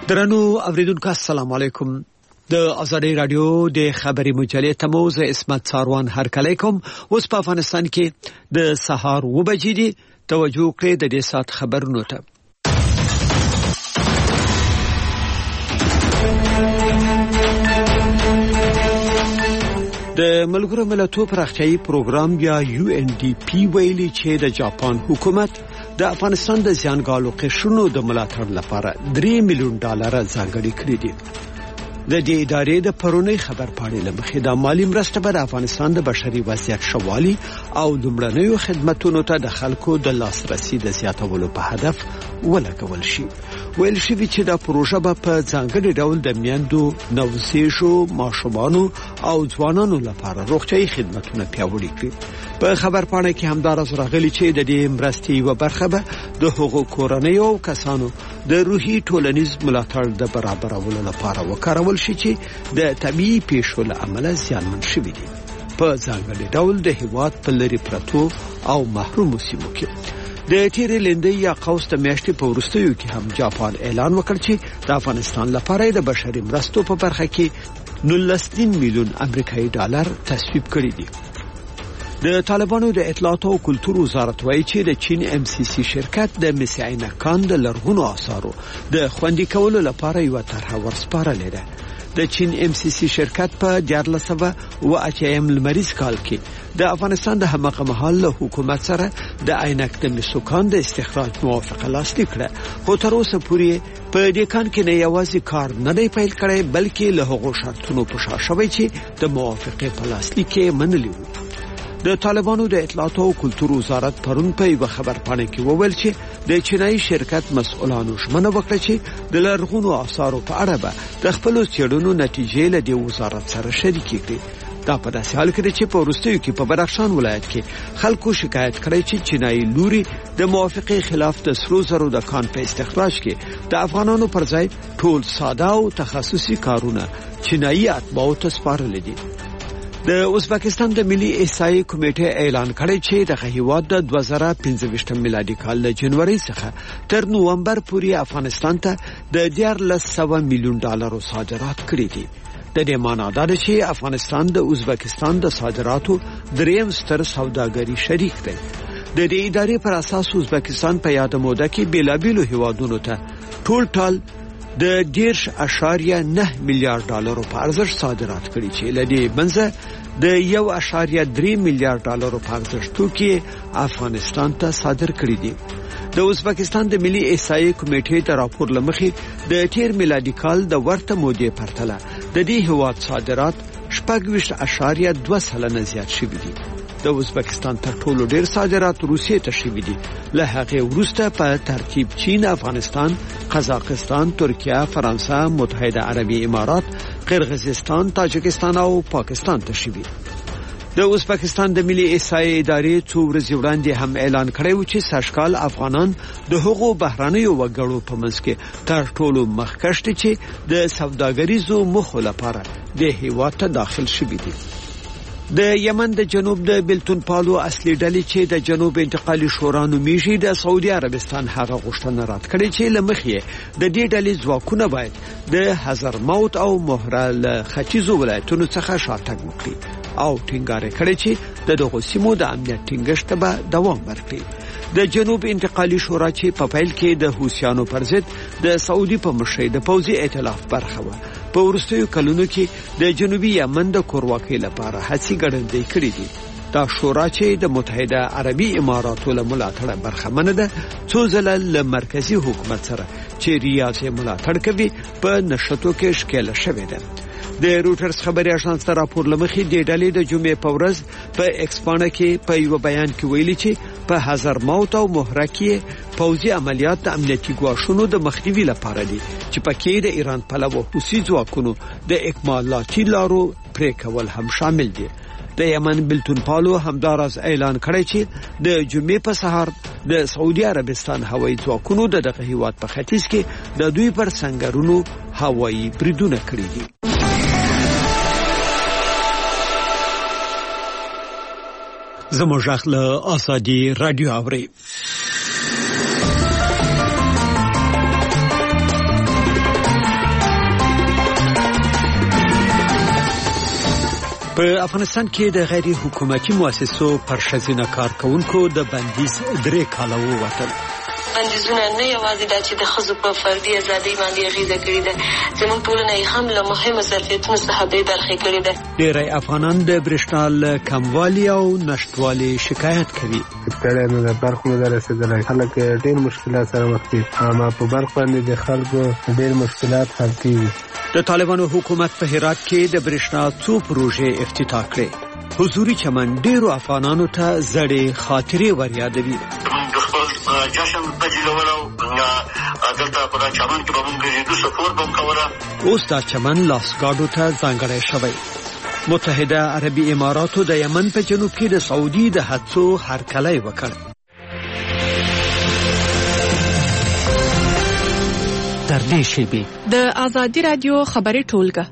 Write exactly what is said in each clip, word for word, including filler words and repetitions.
درنو اوریدونکو السلام علیکم. د ازادي رادیو د خبري مجلې تموز اسمت ساروان هر کله کوم. اوس په افغانستان کې د سهار و بجې دي. توجه کړئ د دې سات خبرونو ته. د ملګرو ملتونو پراختیايي پروګرام یا یو ان ډي پی ویلي چې د جاپان حکومت د افغانستان د زیانګالو قشرونو د ملاتړ لپاره درې میلیون ډالر ځانګړي کړي دي. د دې ادارې د پرونی خبرپاڼې لمخې د مالی مرسته به د افغانستان د بشري وضعیت شوالي او لومړنیو خدماتو ته د خلکو د لاسرسي د زیاتولو په هدف ولګول شي. ویل شوی چې دا پروژه به په ځانګړي ډول د میندو، نوزیشو، ماشومانو او ځوانانو لپاره روغتیايي خدماتونه پیاوړي کړي. په خبرپاڼه کې همدارس راغلي چې د دې مرستې یو برخه به د حقوق کورنیو او کسانو د روحي ټولنیز ملاتړ د برابرولو لپاره وکارول شي چې د طبيعي پیښو له امله زیانمن شوي دي. په ځانګړي ډول د هیواد په لری پرتو او محرومو سیمو کې د تیرې لندې یا قوس د میاشتې په وروستیو کې هم جاپان اعلان وکړ چې د افغانستان لپاره د بشري مرستو په برخه کې نولس میلیون امریکایي ډالر تصویب کړي دي. د طالبانو د اطلاعات او کلتور وزارت وایي چې د چین ام سی سی شرکت د مسعینه کان د لرغونو آثارو د خوندي کولو لپاره یو طرحه ورسپارلې ده. د چین ام سی سی شرکت په دیارلس سوه و اتیا لمریز کال کې د افغانستان د همغه مهال له حکومت سره د عینک د مسوکان د استخراج موافقه لاسلیک کړه. خو تر اوسه پورې په دې کان کې نه یوازې کار نه دی پیل کړی بلکې له هغو شرطونو په شا شوی چې د موافقه په لاسلیک کې منلي وو. د طالبانو د اطلاعات او کلتور وزارت پرون په یو خبرپاڼه کې وویل چې د چینایي شرکت مسؤلانو ژمنه وکړه چې د لرغونو آثارو په اړه به د خپل څېړنو نتیجې له دې وزارت سره شریکې کړي. دا په داسې حال کې چې په وروستیو کې په بدخشان ولایت کې خلکو شکایت کړی چې چینایي لوري د موافقې خلاف د سرو زرو د کان په استخراج کې د افغانانو پر ځای ټول ساده او تخصصي کارونه چینایي اتباعو ته سپارل دي. د ازبکستان د ملي احصایې کمیټې اعلان کړی چې د هیواد د دوه زره پنځه میلادي کال له جنوري څخه تر نومبر پورې افغانستان ته د دیارلس سوه میلیون ډالرو صادرات کړي دي. د دې معنی دا ده چې افغانستان د ازبکستان د صادراتو دریم ستر سوداګري شریک دی. د دې ادارې پر اساس ازبکستان په یاد موده کې بیلابیلو هیوادونو ته ټول ټال د دیرش اشاریه نه میلیارډ ډالرو په ارزښت صادرات کړي چې لدی منځه د یو اشاریه درې میلیارډ ډالرو په ارزښت توکي افغانستان ته صادر کړي دي. د ازبکستان د ملي احصایې کمیټې د راپور لمخې د تیر میلادي کال د ورته مودې پرتله د دې هیواد صادرات شپږ ویشت اشاریه دوه سلنه زیات شوي دي. د ازبکستان تر ټولو ډیر صادرات روسیې ته شوي دي. له هغې وروسته په ترتیب چین، افغانستان، قزاقستان، ترکیه، فرانسه، متحده عربي امارات، قرغیزستان، تاجکستان او پاکستان ته شوي. د ازبکستان د ملي احصایې ادارې څو ورځې وړاندې هم اعلان کړی و چې سږکال افغانان د هغو بهرانیو وګړو په منځ کې تر ټولو مخکښ دي چې د سوداګریزو موخو لپاره د هیواد ته داخل شوي دي. د یمن د جنوب د بلتون پالو اصلي ډلې چې د جنوب انتقالي شورا نومیږي د سعودي عربستان هغه غوښتنه رد کړې چې لمخې د دې ډلې ځواکونه باید د حضرموت او مهره له ختیځو ولایتونو څخه شاتګ وکړي او ټینګار کړي چې د دغو سیمو د امنیت ټینګښت به دوام ورکړي. د جنوب انتقالي شورا چې په پیل کې د حوثیانو پر ضد د سعودي په مشرۍ د پوځي ائتلاف برخه و، په وروستیو کلونو کې د جنوبي یمن د کورواکۍ لپاره هڅې ګړندۍ کړې دي. دا شورا چې د متحده عربي اماراتو له ملاتړه برخمنه ده څو ځله له مرکزي حکومت سره چې ریاض یې ملاتړ کوي په نشټو کې ښکېله شوې ده. د روټرز خبري اژانس راپور لمخې د ډلې د جمعې په ورځ په ایکسپانه کې په یو بیان کې ویلي چې په حضرموت او مهره کې پوځي عملیات د امنیتي ګواښونو د مخنیوي لپاره دي چې پکې د ایران پلوه حوثي ځواکونو د اکمالاتي لارو پرې کول هم شامل دي. د یمن بلتون پالو همداراز اعلان کړی چې د جمعې په سهار د سعودي عربستان هوایي ځواکونو د دغه هیواد په ختیځ کې د دوی پر سنگرونو هوایي بریدونه کړي دي. زموږ له ازادي رادیو اوري. په افغانستان کې د غیر حکومتي مؤسسو پر ښځینه کارکونکو د بندیز درې کاله ووتل. بندیزونه نه یوازې دا چې د ښځو په فردي ازادۍ باندې اغېزه کړې ده، زموږ ټولنه یې هم له مهمو ظرفیتونو څخه بې برخې کړې ده. ډېری افغانان د برېښنا له کموالي او نشتوالي شکایت کوي. ستړی نه ده، برق نه ده رسېدلی، خلک ډېر مشکلات سره مخ دي. اما په برق باندې د خلکو ډېر مشکلات حل کېږي. د طالبانو حکومت په هرات کې د برېښنا څو پروژې افتتاح کړې. حضوري چمن ډېرو افغانانو ته زړې خاطرې وریادوي. جشن بجلولو دلته په چمن کې به موږ د سفور بم کوله. اوس دا چمن لاسګاډو ته ځانګړی شوی. متحده عربي اماراتو د یمن په جنوب کې د سعودي د هڅو هرکلی وکړ. تر دې شیبې د ازادي رادیو خبري ټولګه.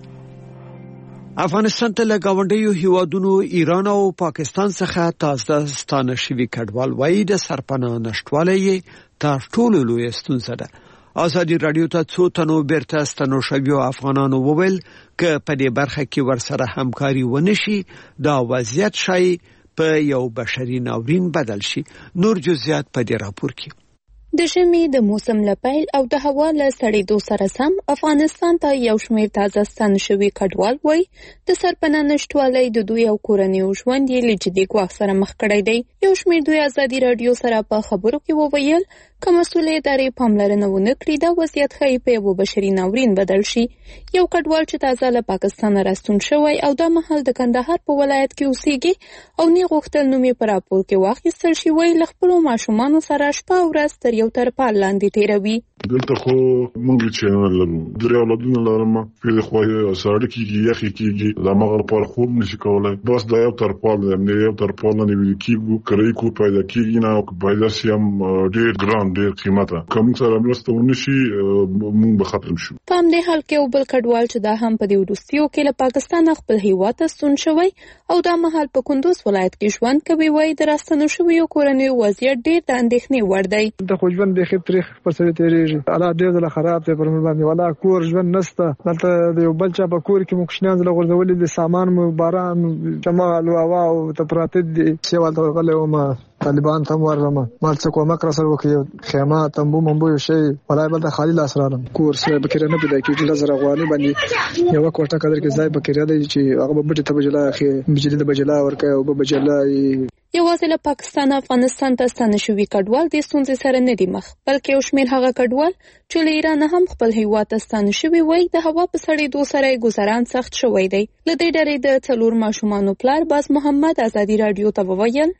افغانستان ته له گاونډیو هیوادونو ایران او پاکستان څخه تازه ستانه شوي کډوال وایي د سرپناه نشټوالی تر ټولو لویه ستونزه ده. ازادي رادیو ته څو تنو بیرته ستنو شویو افغانانو وویل که په دې برخه کې ورسره همکاري ونشي دا وضعیت شای په یو بشري ناورین بدل شي. نور جزئیات په دې راپور کې. د ژمي د موسم له پیل او د هوا له سړېدو سره سم افغانستان ته یو شمېر تازه ستانه شوي کډوال وایي د سرپناه نشتوالی د دوی او کورنیو ژوند یې له جدي ګواښ سره مخ کړی دی. یو شمېر دوی ازادي راډیو سره په خبرو کې وویل که مسؤلې ادارې پاملرنه ونه کړي دا وضعیت ښایي په یو بشري ناورین بدل شي. یو کډوال چې تازه له پاکستانه راستون شوی او دا مهال د کندهار په ولایت کې اوسېږي او نه غوښتل نوم یې په راپور کې واخیستل شي، وایي له خپلو ماشومانو سره شپه او ورځ تر یو ترپال لاندې تېروي. دلته خو موږ چې نه لرو، درې اولادونه لرم، په خو یې ساړه کېږي، یخې کېږي، دا مغه لپاره خوب نشي کولای. بس دا یو ترپال دی، نه یو ترپال نه ویل کېږي، کرایي کو پیدا کېږي نه او پیدا شي هم ډېر ګران ډېر قیمته. کوم سره مرسته ونشي موږ به ختم شو. په همدې حال کې یو بل کډوال چې دا هم په دې وروستیو کې له پاکستانه خپل هیواد ته ستون شوی او دا مهال په کندوز ولایت کې ژوند کوي، وایي د راستنو شویو کورنیو وضعیت ډېر د اندېښنې وړ دی. د خو ژوند بیخي تریخ پر سره تېرېږي، حالات ډېر ځله خراب دی پر موږ باندې، ولا کور ژوند نشته. دلته د یو بل چا په کور کې موږ کوچنیان ځله غورځولي دي، سامان مو باران شمال او هوا او ته پراته دي. سیوال ته غلی وم، طالبان ته ورغلم، مال څه کومک را سره وکړي، خیمه تنبو منبو یو شی ولای بل ته خالی لاس رالم. کور سره بکیره نه پیدا کېږي، لزر غواني باندې یو کوټه قدر کې ځای بکیره دی چې هغه به ته بجلا اخی بجلی د بجلا ورکه او به بجلا. یوازې له پاکستان افغانستان ته ستانه شوي کډوال د ستونزې سره نه دي مخ، بلکې یو شمېر هغه کډوال چې له ایران هم خپل هیواد ته ستانه شوي وایي د هوا په سړېدو سره یې ګذران سخت شوی دی. له دې ډلې د څلور ماشومانو پلار باز محمد ازادي راډیو ته وویل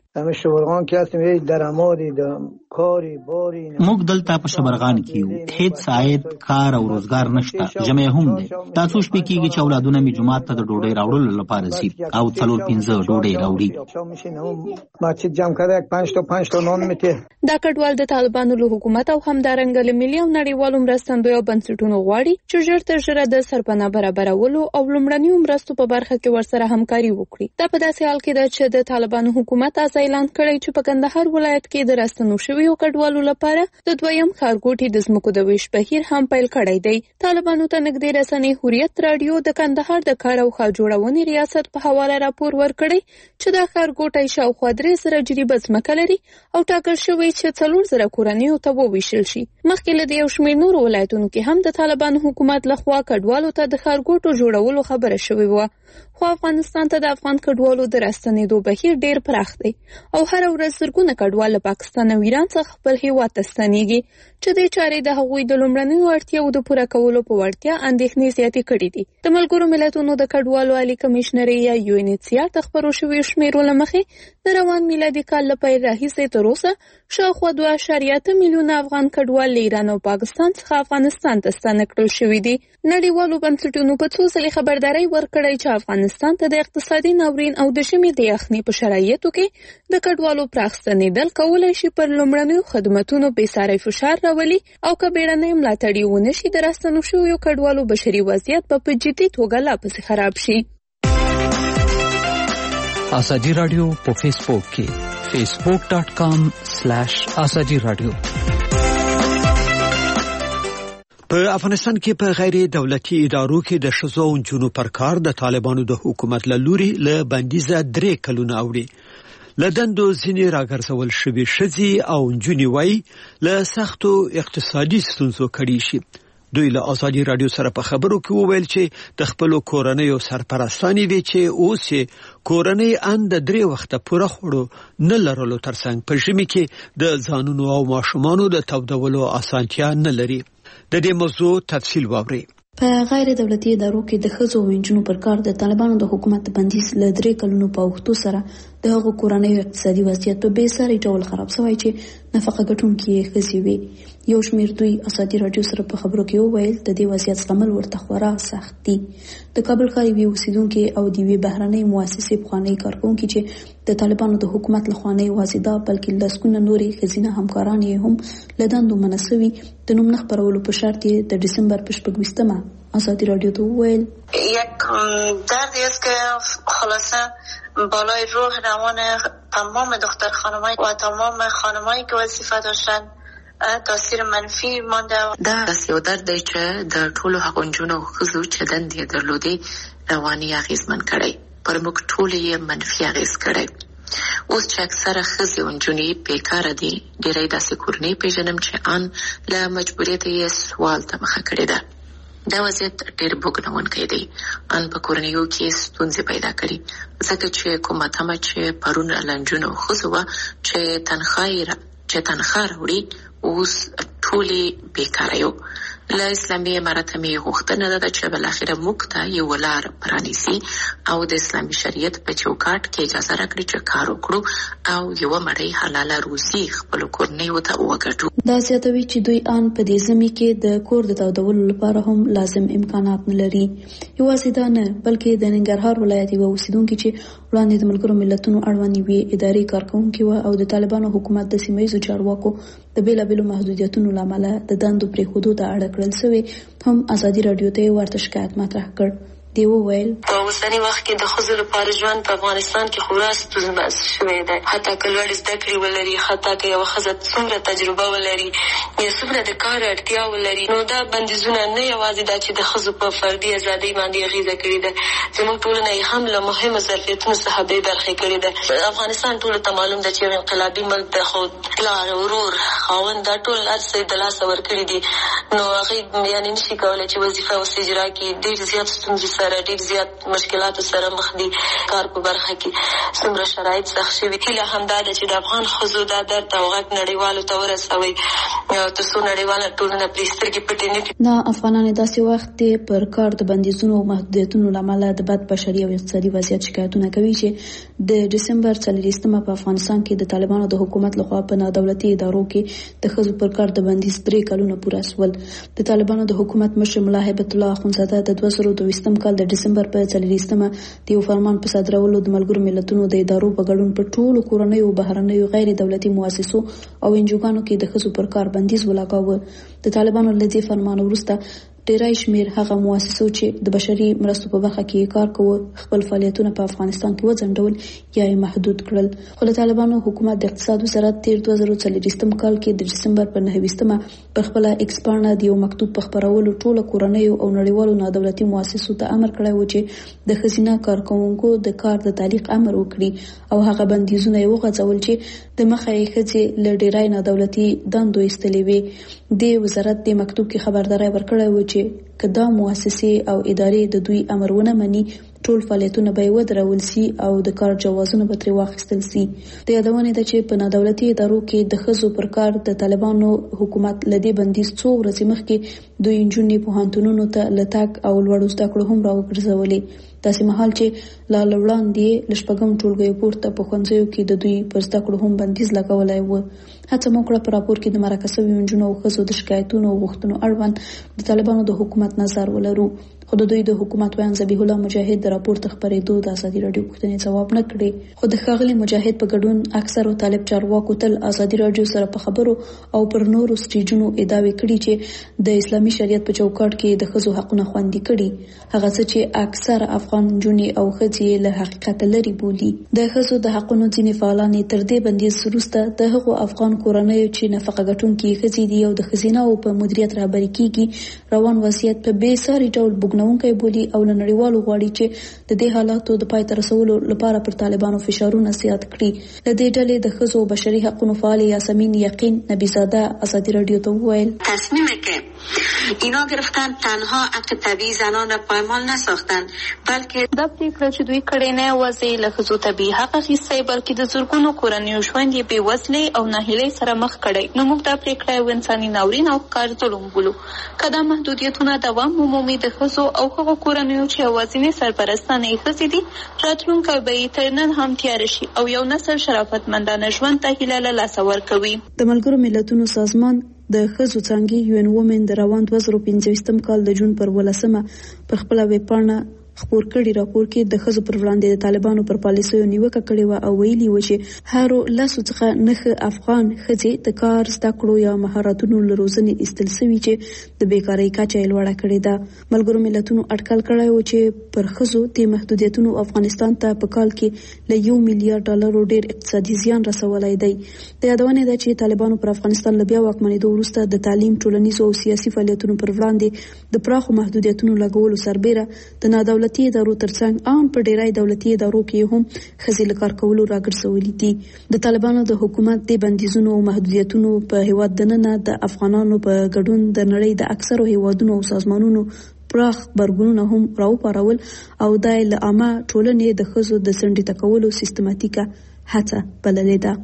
موږ دلته په شبرغان کې یو، هیڅ عاید کار او روزګار نشته، جمع هم دی. تاسو شپې کېږي چې اولادونه مې جماعت ته د ډوډۍ راوړلو لپاره ځي او څلور پنځه ډوډۍ راوړي. دا کډوال د طالبانو له حکومت او همدارنګه له ملي او نړیوالو مرستندویو بنسټونو غواړي چې ژر تر ژره د سرپناه برابرولو او لومړنیو مرستو په برخه کې ورسره همکاري وکړي. دا په داسې حال کې ده چې د طالبانو حکومت اعلان کړی چې په کندهار ولایت کې د راستنو شویو کډوالو لپاره د دویم ښارګوټي د ځمکو د ویش بهیر هم پیل کړی دی. طالبانو ته نږدې رسنۍ حریت راډیو د کندهار د کار او ښار جوړونې ریاست په حواله راپور ورکړی چې دا ښارګوټی شاوخوا درې زره جریبه ځمکه لري او ټاکل شوی چې څلور زره کورنیو ته وویشل شي. مخکې له دې یو شمېر نورو ولایتونو کې هم د طالبانو حکومت لخوا کډوالو ته د ښارګوټو جوړولو خبره شوې وه، خو افغانستان ته د افغان کډوالو د راستنېدو بهیر ډېر پراخ دی او هر ورځ زرګونه کډوال له پاکستان او ایران څخه خپل هیواد ته ستنېږي چې دې چارې د هغوی د لومړنیو اړتیاوو د پوره کولو په وړتیا اندېښنې زیاتې کړې دي. د ملګرو ملتونو د کډوالو عالي کمیشنري یا یو ان ایچ سی آر د خپرو شویو شمېرو له مخې د روان میلادي کال له پیل راهیسې تر اوسه شاوخوا دوه اعشاریه اته میلیونه افغان کډوال له ایران او پاکستان څخه افغانستان ته ستانه کړل شوي دي. نړیوالو بنسټونو په څو ځلې خبرداری ورکړی چې افغانستان ته د اقتصادي ناورین او د ژمي د یخنۍ په شرایطو کې د کډوالو پراخ ستنېدل کولی شي پر لومړنیو خدمتونو بېساری فشار راولي او که بیړنۍ ملاتړ ونه شي د راستنو شویو کډوالو بشري وضعیت به په جدي توګه لا پسې خراب شي. ازادي راډیو په فیسبوک کې facebook dot com slash azadi radio. په افغانستان کې په غیر دولتي ادارو کې د ښځو او نجونو پر کار د طالبانو د حکومت له لوري له بندیزه درې کلونه اوړي. له دندو ځینې راګرځول شوي ښځې او نجونې وایي له سختو اقتصادي ستونزو کړي شي. دوی له ازادي رادیو سره په خبرو کې وویل چې د خپلو کورنیو سرپرستانې وي چې اوس یې کورنۍ ان د درې وخته پوره خوړو نه لرلو ترڅنګ په ژمي کې د ځانونو او ماشومانو د تودولو اسانتیا نه لري. د دې موضوع تفصیل واورئ. په غیر دولتي ادارو کې د ښځو او نجونو پر کار د طالبانو د حکومت بندیز له درې کلونو په اوښتو سره د هغو کورنیو اقتصادي وضعیت په بې ساري ډول خراب شوی چې نفقه ګټونکي یې ښځې وي. یو شمېر دوی ازادي راډیو سره په خبرو کې وویل د دې وضعیت زغمل ورته خورا سخت دي. د کابل ښار یوې اوسیدونکي او د یوې بهرنۍ مؤسسې پخوانۍ کارکوونکي چې د طالبانو د حکومت لخوا نه یوازې دا بلکې لسګونه نورې ښځینه همکاران یې هم له دندو منع شوي د نوم نه خپرولو په شرط یې د ډسامبر په شپږویشتمه ازادی رادیو ته وویل یک دردی است که خلاصه بالای روح روان تمام دختر خانمایی و تمام خانمایی که وظیفه داشتن تاثیر منفی مانده. دا داسې یو درد دی چې د ټولو هغو نجونو او ښځو چې دندې درلودې رواني اغېزمن کړی، پر موږ ټولې یې منفي اغېز کړی. اوس چې اکثره ښځې او نجونې بیکاره دي، ډېری داسې کورنۍ پېژنم چې ان له مجبوریته یې سوال ته مخه کړې ده. دا وضعیت ډېر بوږنونکی دی. ان په کورنیو کې ستونزې پیدا کړي، ځکه چې کومه تمه چې پرون له نجونو او ښځو وه چې تنخواه چې تنخواه راوړي، اوس ټولې بیکاره یو. له اسلامي امارته مې غوښتنه ده چې بالاخره موږ ته یوه لار پرانیسي او د اسلامي شریعت په چوکاټ کې اجازه راکړي چې کار وکړو او یوه مړۍ حلاله روزي خپلو کورنیو ته وګټو. دا زیاتوي چې دوی ان په دې ژمي کې د کور د تودولو لپاره هم لازم امکانات نه لري. یوازې دا نه، بلکې د ننګرهار ولایت یوه اوسیدونکي چې وړاندې د ملګرو ملتونو اړوند یوې ادارې کارکوونکې وه او د طالبانو حکومت د سیمه ییزو چارواکو د بېلابېلو محدودیتونو له امله د دندو پرېښودو ته اړ کړل شوې، هم ازادي راډیو ته یې ورته شکایت مطرح کړ. دی وویل په اوسني وخت کې د ښځو لپاره ژوند په افغانستان کې خورا ستونزمن شوی دی. حتی که لوړې زده کړې ولري، حتی که یوه ښځه څومره تجربه ولري یا څومره د کار اړتیا ولري، نو دا بندیزونه نه یوازې دا چې د ښځو په فردي ازادۍ باندې اغېزه کړې ده، زموږ ټولنه یې هم له مهمو ظرفیتونو څخه بې برخې کړې ده. افغانستان ټولو ته معلوم ده چې یو انقلابي ملک ده، خو پلار، ورور، خاوند دا ټول هر څه د لاسه ورکړي دي، نو هغې یعنې نشي کولی چې وظیفه اوس اجرا کړي. ډېر زیات ستونزې سره ډېر زیات مشکلاتو سره مخ دي. کار په برخه کې څومره شرایط سخت شوي. هیله همدا ده چې د افغان ښځو دا درد او غږ نړیوالو ته ورسوي تر څو نړیواله ټولنه پرې سترګې پټې نه کړي. دا افغانان داسې وخت دی پر کار د بندیزونو او محدودیتونو له امله د بد بشري او اقتصادي وضعیت شکایتونه کوي چې د ډسمبر څلوېښتمه په افغانستان کې د طالبانو د حکومت لخوا په نادولتي ادارو کې د ښځو پر کار د بندیز درې کلونه پوره شول. د طالبانو د حکومت مشر ملا هیبت الله اخندزاده د دوه زره دویشتم کال د ډسمبر په څلوېښتمه د یو فرمان په صادرولو د ملګرو ملتونو د ادارو په ګډون په ټولو کورنیو او بهرنیو غیر دولتي مؤسسو او انجوګانو کې د ښځو پر کار بندیز ولګاوه. د طالبانو له دې فرمان وروسته ډیری شمیر هغه مؤسسو چې د بشري مرستو په برخه کې کار کوي خپل فعالیتونه په افغانستان کې وځنډول یا یې محدود کړل. خو د طالبانو حکومت د اقتصاد وزارت تیر دوه زره څلوېښتم کال کې د دسمبر په نهه ویشتمه په خپل ایکس باندې د یو مکتوب په خبرولو ټوله کورنیو او نړیوالو نادولتي مؤسسو ته امر کړی و چې د ښځینه کارکوونکو د کار د تعلیق امر وکړي او هغه بندیزونه یې وغځول چې د مخه یې ښځې له ډیری نادولتي دندو ایستلې وې. د وزارت د مکتوب کې خبرداری ورکړی و چې که دا مؤسسې او ادارې د دوی امر ونه مني ټول فعالیتونه به ودرول سي او د کار جوازونه به ترې واخیستل سي. د یادونې ده چې په نادولتي ادارو کې د ښځو پر کار د طالبانو حکومت له دې بندیز څو ورځې مخکې دوی نجونې پوهنتونونو ته له تګ او لوړو زده کړو هم راوګرځولې. داسې مهال چې لا له وړاندې له شپږم ټولګیو پورته په ښوونځیو کې د دوی پر زده کړو هم بندیز لګولی و. هڅه مو کړه په راپور کې د مرکه شویو نجونو او ښځو د شکایتونو او غوښتنو اړوند د طالبانو د حکومت نظر ولرو، خو د دوی د حکومت ویان ذبیح الله مجاهد د راپور ته خپرېدو د ازادي راډیو پوښتنې ځواب نه کړې. خو د ښاغلي مجاهد په ګډون اکثرو طالب چارواکو تل ازادي راډیو سره په خبرو او پر نورو سټیجونو ادعاوې کړي چې د اسلامي شریعت په چوکاټ کې د ښځو حقونه خوندي کړي. هغه څه چې اکثر افغان افغان جونې او ښځې له حقیقت لري بولي. د ښځو د حقونو ځینې فعالان تر دې بندیز وروسته د هغو افغان کورنیو چې نفقه ګټونکي ښځې دي او د ښځیناو په مدیریت رهبري کیږي روان وضعیت په بې ساري ډول بوږنونکی بولي او له نړیوالو غواړي چې د دې حالاتو د پای ته رسولو لپاره پر طالبانو فشارونه زیات کړي. له دې ډلې د ښځو او بشري حقوقو فعال یاسمین یقین نبیزاده ازادي رادیو ته وویل تصمیمی که اینا گرفتن تنها حق طبیعی زنان را پایمال نساختن بلکه دا پریکړه چې دوی کړې نه وځي له ښځو طبیعي حق اخیستی بلکې د زرګونو کورنیو ژوند یې بې وزلۍ او ناهیلۍ سره مخ کړی. نو موږ دا پریکړه یو انساني ناورین او ښکار ظلم بولو. که دا محدودیتونه دوام ومومي د ښځو او هغو کورنیو چې یوازینۍ سرپرستانه یې ښځې دي راتلونکی به یې تر نن هم تیاره شي او یو نسل شرافتمندانه ژوند ته هیله له لاسه ورکوي. د ملګرو ملتونو سازمان د ښځو څانګې یو ان وومن د روان دوه زره پنځه ویشتم کال د جون پر ولسمه په خپله ویبپاڼه خپور کړي راپور کې د ښځو پر وړاندې د طالبانو پر پالیسیو نیوکه کړې وه او ویلي و چې هرو لسو څخه نهه افغان ښځې د کار زده کړو یا مهارتونو له روزنې ایستل سوي چې د بیکارۍ کچه یې لوړه کړې ده. ملګرو ملتونو اټکل کړی و چې پر ښځو دې محدودیتونو افغانستان ته په کال کې له یو میلیارډ ډالرو ډېر اقتصادي زیان رسولی دی. د یادونې ده چې طالبانو پر افغانستان له بیا واکمنېدو وروسته د تعلیم ټولنیزو او سیاسي فعالیتونو پر وړاندې د پراخو محدودیتونو لګولو سربیره د نادولتي ادارو ترڅنګ ان په ډیری دولتي ادارو کې هم ښځې له کار کولو راګرځولي دي. د طالبانو د حکومت د بندیزونو او محدودیتونو په هیواد دننه د افغانانو په ګډون د نړۍ د اکثرو هیوادونو او سازمانونو پراخ غبرګونونه هم راوپارول او د عامه ټولنې د ښځو د څنډې تکولو سیستماتیکه هڅه بللې ده.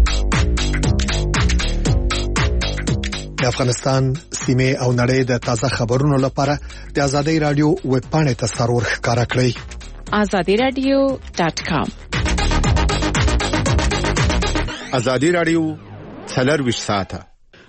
د افغانستان سیمه او نړۍ د تازه خبرونو لپاره د آزادۍ رادیو ویب پاڼې ته سرور ښکارا کړئ آزادی رادیو ډاټ کام. آزادی رادیو څلرویشت ساعته.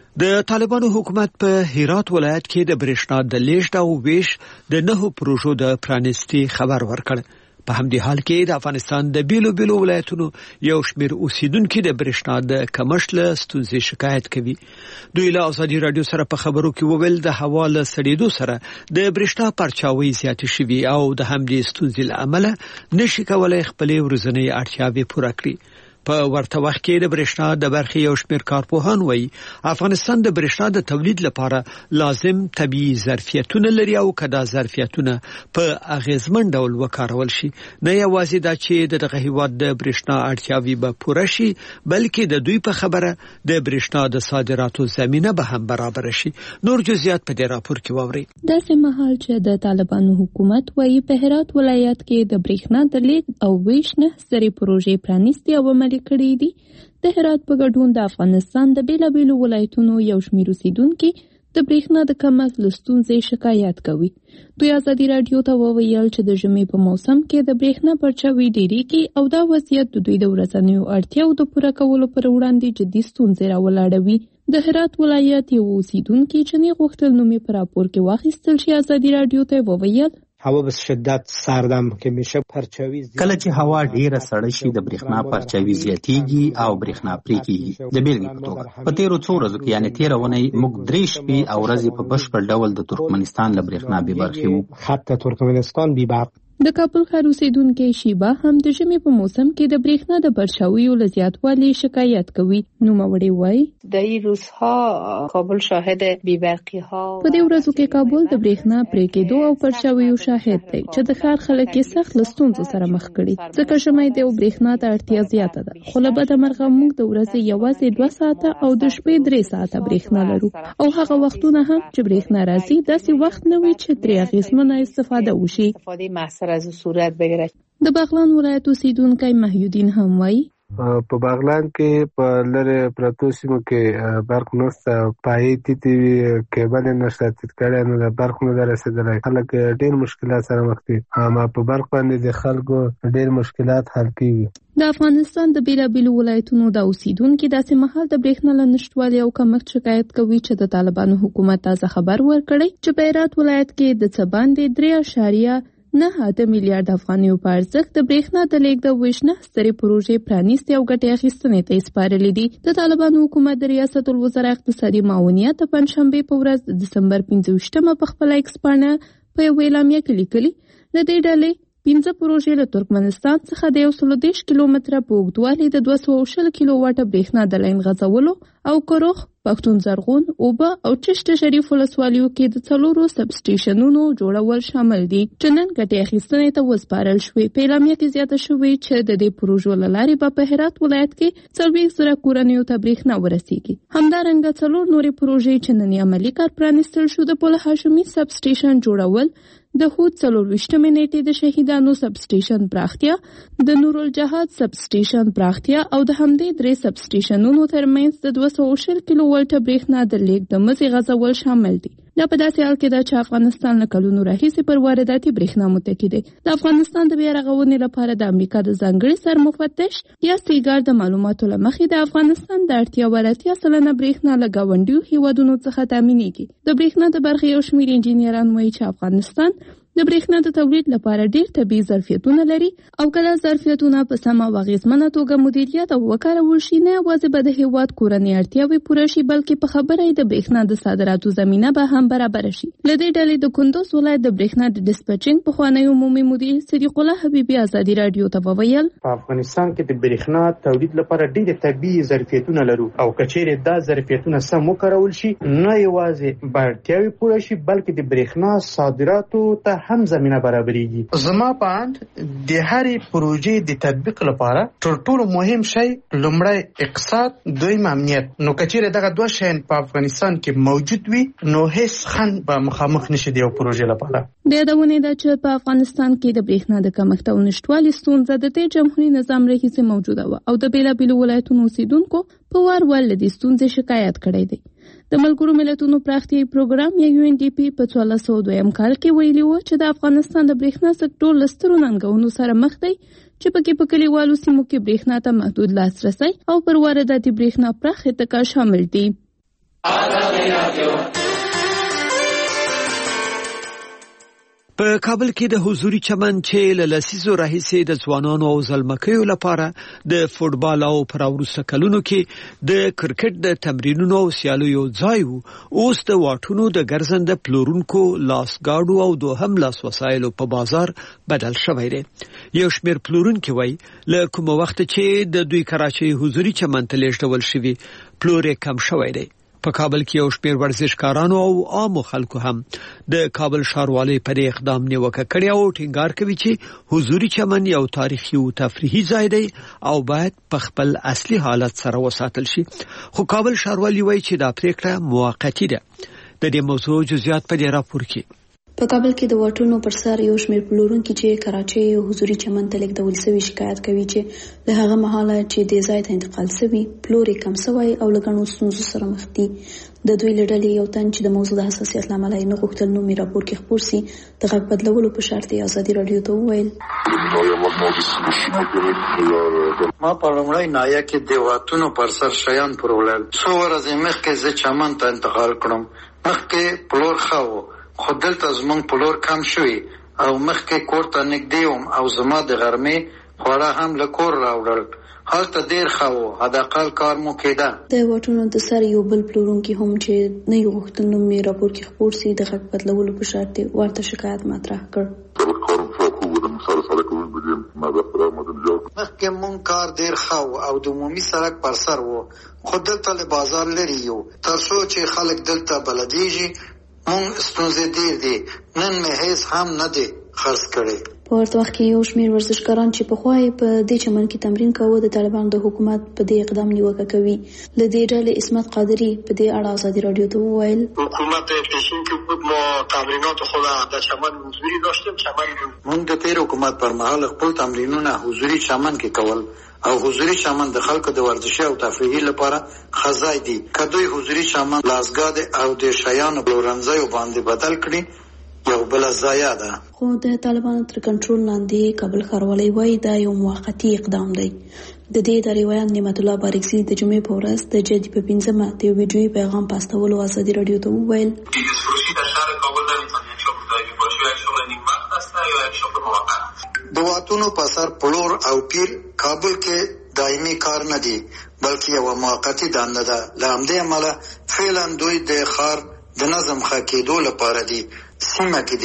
د طالبانو حکومت په هرات ولایت کې د برېښنا د لیږد او ویش د نهو پروژو د پرانیستي خبر ورکړ. په همدې حال کې د افغانستان د بیلو بیلو ولایتونو یو شمېر اوسیدونکو د برېښنا د کمښت له ستونزې شکایت کوي. دوی له آزادي رادیو سره په خبرو کې وویل د هوا له سړېدو سره د برېښنا پرچاوي زیاتې شوي او د همدې ستونزې له امله نشي کولای خپلې ورځنۍ اړتیاوې پوره کړي. په ورته وخت کې د برېښنا د برخې یو شمېر کارپوهان وایي افغانستان د برېښنا د تولید لپاره لازم طبیعي ظرفیتونه لري او که دا ظرفیتونه په اغیزمن ډول وکارول شي نه یوازې دا چې دغه هیواد د برېښنا اړتیاوې به پوره شي بلکې د دوی په خبره د برېښنا د صادراتو زمینه به هم برابر شي. نور جزئیات په دې راپور کې واورئ. داسې مهال چې د طالبانو حکومت وایي په هرات ولایت کې د برېښنا د لیږد او ویش نه سری پروژې پرانیستي او عملي کړي دي. د هرات په ګډون د افغانستان د بیلابیلو ولایتونو یو شمېر اوسیدونکي د برېښنا د کمښت له ستونزې شکایت کوي. دوی آزادي رادیو ته وویل چې د ژمي په موسم کې د برېښنا پرچاوي ډېرېږي او دا وضعیت د دوی د ورځنیو اړتیاوو د پوره کولو پر وړاندې جدي ستونزې راولاړوي. د هرات ولایت یو اوسیدونکي چې نه غوښتل نوم یې په راپور کې واخیستل شي آزادي رادیو ته وویل هوا به شدت سردم که میشه پرچاوی کله چې هوا ډیره سړه شي د برېښنا پرچاوي زیاتیږي او برېښنا پرې کیږي. د بیلګې په توګه په تیرو څو ورځو کې یعنی تیره اونۍ موږ درې شپې او ورځې په بشپړ ډول د ترکمنستان له برېښنا بې برخې وو. خط ترکمنستان بې برق. د کابل ښار اوسیدونکي شیبه هم د ژمي په موسم کې د برېښنا د پرچاویو له زیاتوالي شکایت کوي. نوموړی وایي د این روزها کابل شاهد بی‌برقی ها په دې ورځو کې کابل د برېښنا پرې کېدو او پرچاویو شاهد دی چې د ښار خلک یې سخت له ستونزو سره مخ کړي ځکه ژمی دی او برېښنا ته اړتیا زیاته ده. خو له بده مرغه موږ د ورځې یوازې دوه ساعته او د شپې درې ساعته برېښنا لرو او هغه وختونه هم چې برېښنا راځي داسې وخت نه وي چې ترې اغېزمنه استفاده وشي. از صورت بگیره. د بغلان ولایت اوسیدونکی محیودین هم وایي په بغلان کې په لره پرتو سیمو کې برق نشته پای تیتی کېبل نشته تکړه نه د برق نه رسیدلای خلک ډېر مشکلات سره مخ دي اما په برق باندې د خلکو ډېر مشکلات حل کیږي. د افغانستان د بیلابیلو ولایتونو د اوسیدونکو داسې مهال د برېښنا له نشټوالي او کمښت شکایت کوي چې د طالبانو حکومت تازه خبر ورکړی چې په هرات ولایت کې د څه باندې درې اعشاریه نه اته میلیارډ افغانیو په ارزښت د برېښنا د لیږد او ویش نه سترې پروژې پرانیستې او ګټې اخیستنې ته یې سپارلې دي. د طالبانو حکومت د ریاست الوزرا اقتصادي معاونیت د پنجشنبې په ورځ د دسمبر پنځه ویشتمه په خپله ایکس پاڼه په یوه اعلامیه کې لیکلي د دې ډلې پنځه پروژې له ترکمنستان څخه د یو سل دېرش کیلومتره په اوږدوالي د دوه سوه شل کیلو واټه برېښنا د لاین غځولو او کروخ، پښتون زرغون، اوبه او چشت شریف ولسوالیو کې د څلورو سب سټیشنونو جوړول شامل دي چې نن ګټې اخیستنې ته وسپارل شوې. په اعلامیه کې زیاته شوې چې د دې پروژو له لارې به په هرات ولایت کې څلوېښت زره کورنیو ته برېښنا ورسیږي. همدارنګه څلور نورې پروژې چې نن عملي کار پرانیستل شو د پل هاشمي سب سټیشن جوړول، د هود څلورویشتمې نیټې د شهیدانو سب سټیشن پراختیا، د نورالجهاد سب سټیشن پراختیا او د همدې درې سب سټیشنونو ترمنځ د دوه سوه شل کیلو ولټه برېښنا د لیږد د مزي غځول شامل دي. دا په داسې حال کې ده چې افغانستان له کلونو راهیسې پر وارداتي برېښنا متکي دی. د افغانستان د بیا رغونې لپاره د امریکا د ځانګړي سرمفتش یا سیګار د معلوماتو له مخې د افغانستان د اړتیا ور اتیا سلنه برېښنا له ګاونډیو هیوادونو څخه تامینېږي. د برېښنا د برخې یو شمېر انجینران وایي چې افغانستان د برېښنا د تولید لپاره ډېر طبیعي ظرفیتونه لري او کله ظرفیتونه په سمه او اغېزمنه توګه مدیریت او وکارول شي نه یوازې به د هېواد کورنۍ اړتیاوې پوره شي بلکې په خبره یې د برېښنا د صادراتو زمینه به هم برابره شي. له دې ډلې د کندوز ولایت د برېښنا د ډسپچینګ پخوانی عمومي مدیر صدیق الله حبیبي ازادي راډیو ته وویل، په افغانستان کې د برېښنا تولید لپاره ډېر طبیعي ظرفیتونه لرو او کچېرې دا ظرفیتونه سم وکارول شي نه یوازې به اړتیاوې پوره شي بلکې د برېښنا صادراتو ته هم زمينه برابرېږي. زما په اند د هرې پروژې د تطبیق لپاره تر ټولو مهم شی لومړی اقتصاد، دویم امنیت. نو کچېرې دغه دوه شیان په افغانستان کې موجود وي نو هیڅ خنډ به مخامخ نشي د یو پروژې لپاره. د یادونې ده چې په افغانستان کې د برېښنا د کمښت او نشتوالي ستونزه د دې جمهوري نظام راهیسې موجوده وه او د بېلابېلو ولایتونو اوسېدونکو په وار وار له دې ستونزې شکایت کړی دی. د ملګرو ملتونو پراختیایي پروګرام یا یو ان ډي پي په څوارلس سوه دویم کال کې ویلي و چې د افغانستان د برېښنا سکتور له سترو ننګونو سره مخ دی چې پکې په کلیوالو سیمو کې برېښنا ته محدود لاسرسی او پر وارداتي برېښنا پراخ اتکا شامل دي. په کابل کې د حضوري چمن چې له لسیزو راهیسې د ځوانانو او زلمکیو لپاره د فوټبال او پر وروسته کلونو کې د کرکټ د تمرینونو او سیالیو ځای وو، اوس د واټونو د ګرځنده پلورونکو لاسګاډو او دوهم لاس وسایلو په بازار بدل شوی دی. یو شمېر پلورونکي وایي له کوم وخت چې د دوی کراچۍ حضوري چمن ته لیږدول شوي پلور یې کم شوی دی. په کابل کې یو شمېر ورزشکارانو او عامو خلکو هم د کابل ښاروالۍ پر اقدام نیوکه کړې او ټینګار کوي چې حضوري چمن یو تاریخي او تفریحي ځای دی او باید په خپل اصلي حالت سره وساتل شي. خو کابل ښاروالۍ وایي چې دا پریکړه موقتی ده. د دې موضوع جزئیات په دې راپور کې. په کابل کې د واټونو پر سر یو شمېر پلورونکي چې کراچۍ او حضوري چمن ته لیږدول شوي شکایت کوي چې له هغه مهاله چې دې ځای ته انتقال شوي پلور یې کم شوی او له ګڼو ستونزو سره مخ دي. د دوی له ډلې یو تن چې د موضوع د حساسیت له امله یې نه غوښتل نوم یې راپور کې خپور سي د غږ بدلولو په شرط یې ازادي راډیو ته وویل، ما په لومړۍ ناحیه کې د واټونو پر سر شیان پلورل. څو ورځې مخکې زه چمن ته انتقال کړم. مخکې پلور ښه و خو دلته زمونږ پلور کم شوي او مخکې کور ته نږدې وم او زما د غرمې خواړه هم له کور راوړل. هلته ډېر ښه و، حداقل کار مو کېده. د واټونو د سر یو بل پلورونکي هم چې نه یې غوښتل نوم یې راپور کې خپور سي د غږ بدلولو په شرط یې ورته شکایت مطرح کړ. مخکې مونږ کار ډېر ښه و او د عمومي سړک پر سر و خو دلته له بازار لرې یو تر څو چې خلک دلته بلدېږي. مونږ ستونزې ډېر دي، نن مې هیڅ هم نه دی خرڅ کړی. په ورته وخت کې یو شمېر ورزشکاران چې پخوا یې په دې چمن کې تمرین کاوه د طالبانو د حکومت په دې اقدام نیوکه کوي. له دې ډلې عصمت قادري په دې اړه ازادي راډیو ته وویل، حکومت پیشین کې بود ما تمرینات خود در چمن حضوری داشتیم. چمن مونږ د تیر حکومت پر مهال خپل تمرینونه حضوری چمن کې کول او حضوری چمن د خلکو د ورزشي او تفریحي لپاره خزای دي. که دوی حضوری چمن لاسګاد او د شیانو پلورنځیو باندې بدل کړي یو بل ضایع ده. خو د طالبانو تر کنټرول لاندې کابل ښاروالۍ وایي دا یو موقتي اقدام دی. د دې ادارې ویان نعمت الله بارکزي د جمعې په ورځ د جدي په پنځمه د یو ویډیویي پیغام په استولو ازادي راډیو ته وویل، د واټونو په سر پلور او پیر کابل کې دایمي کار نه دی بلکې یو موقتي دنده ده. له همدې امله فعلا دوی د ښار د نظم ښه کېدو لپاره دي سیمه کې دي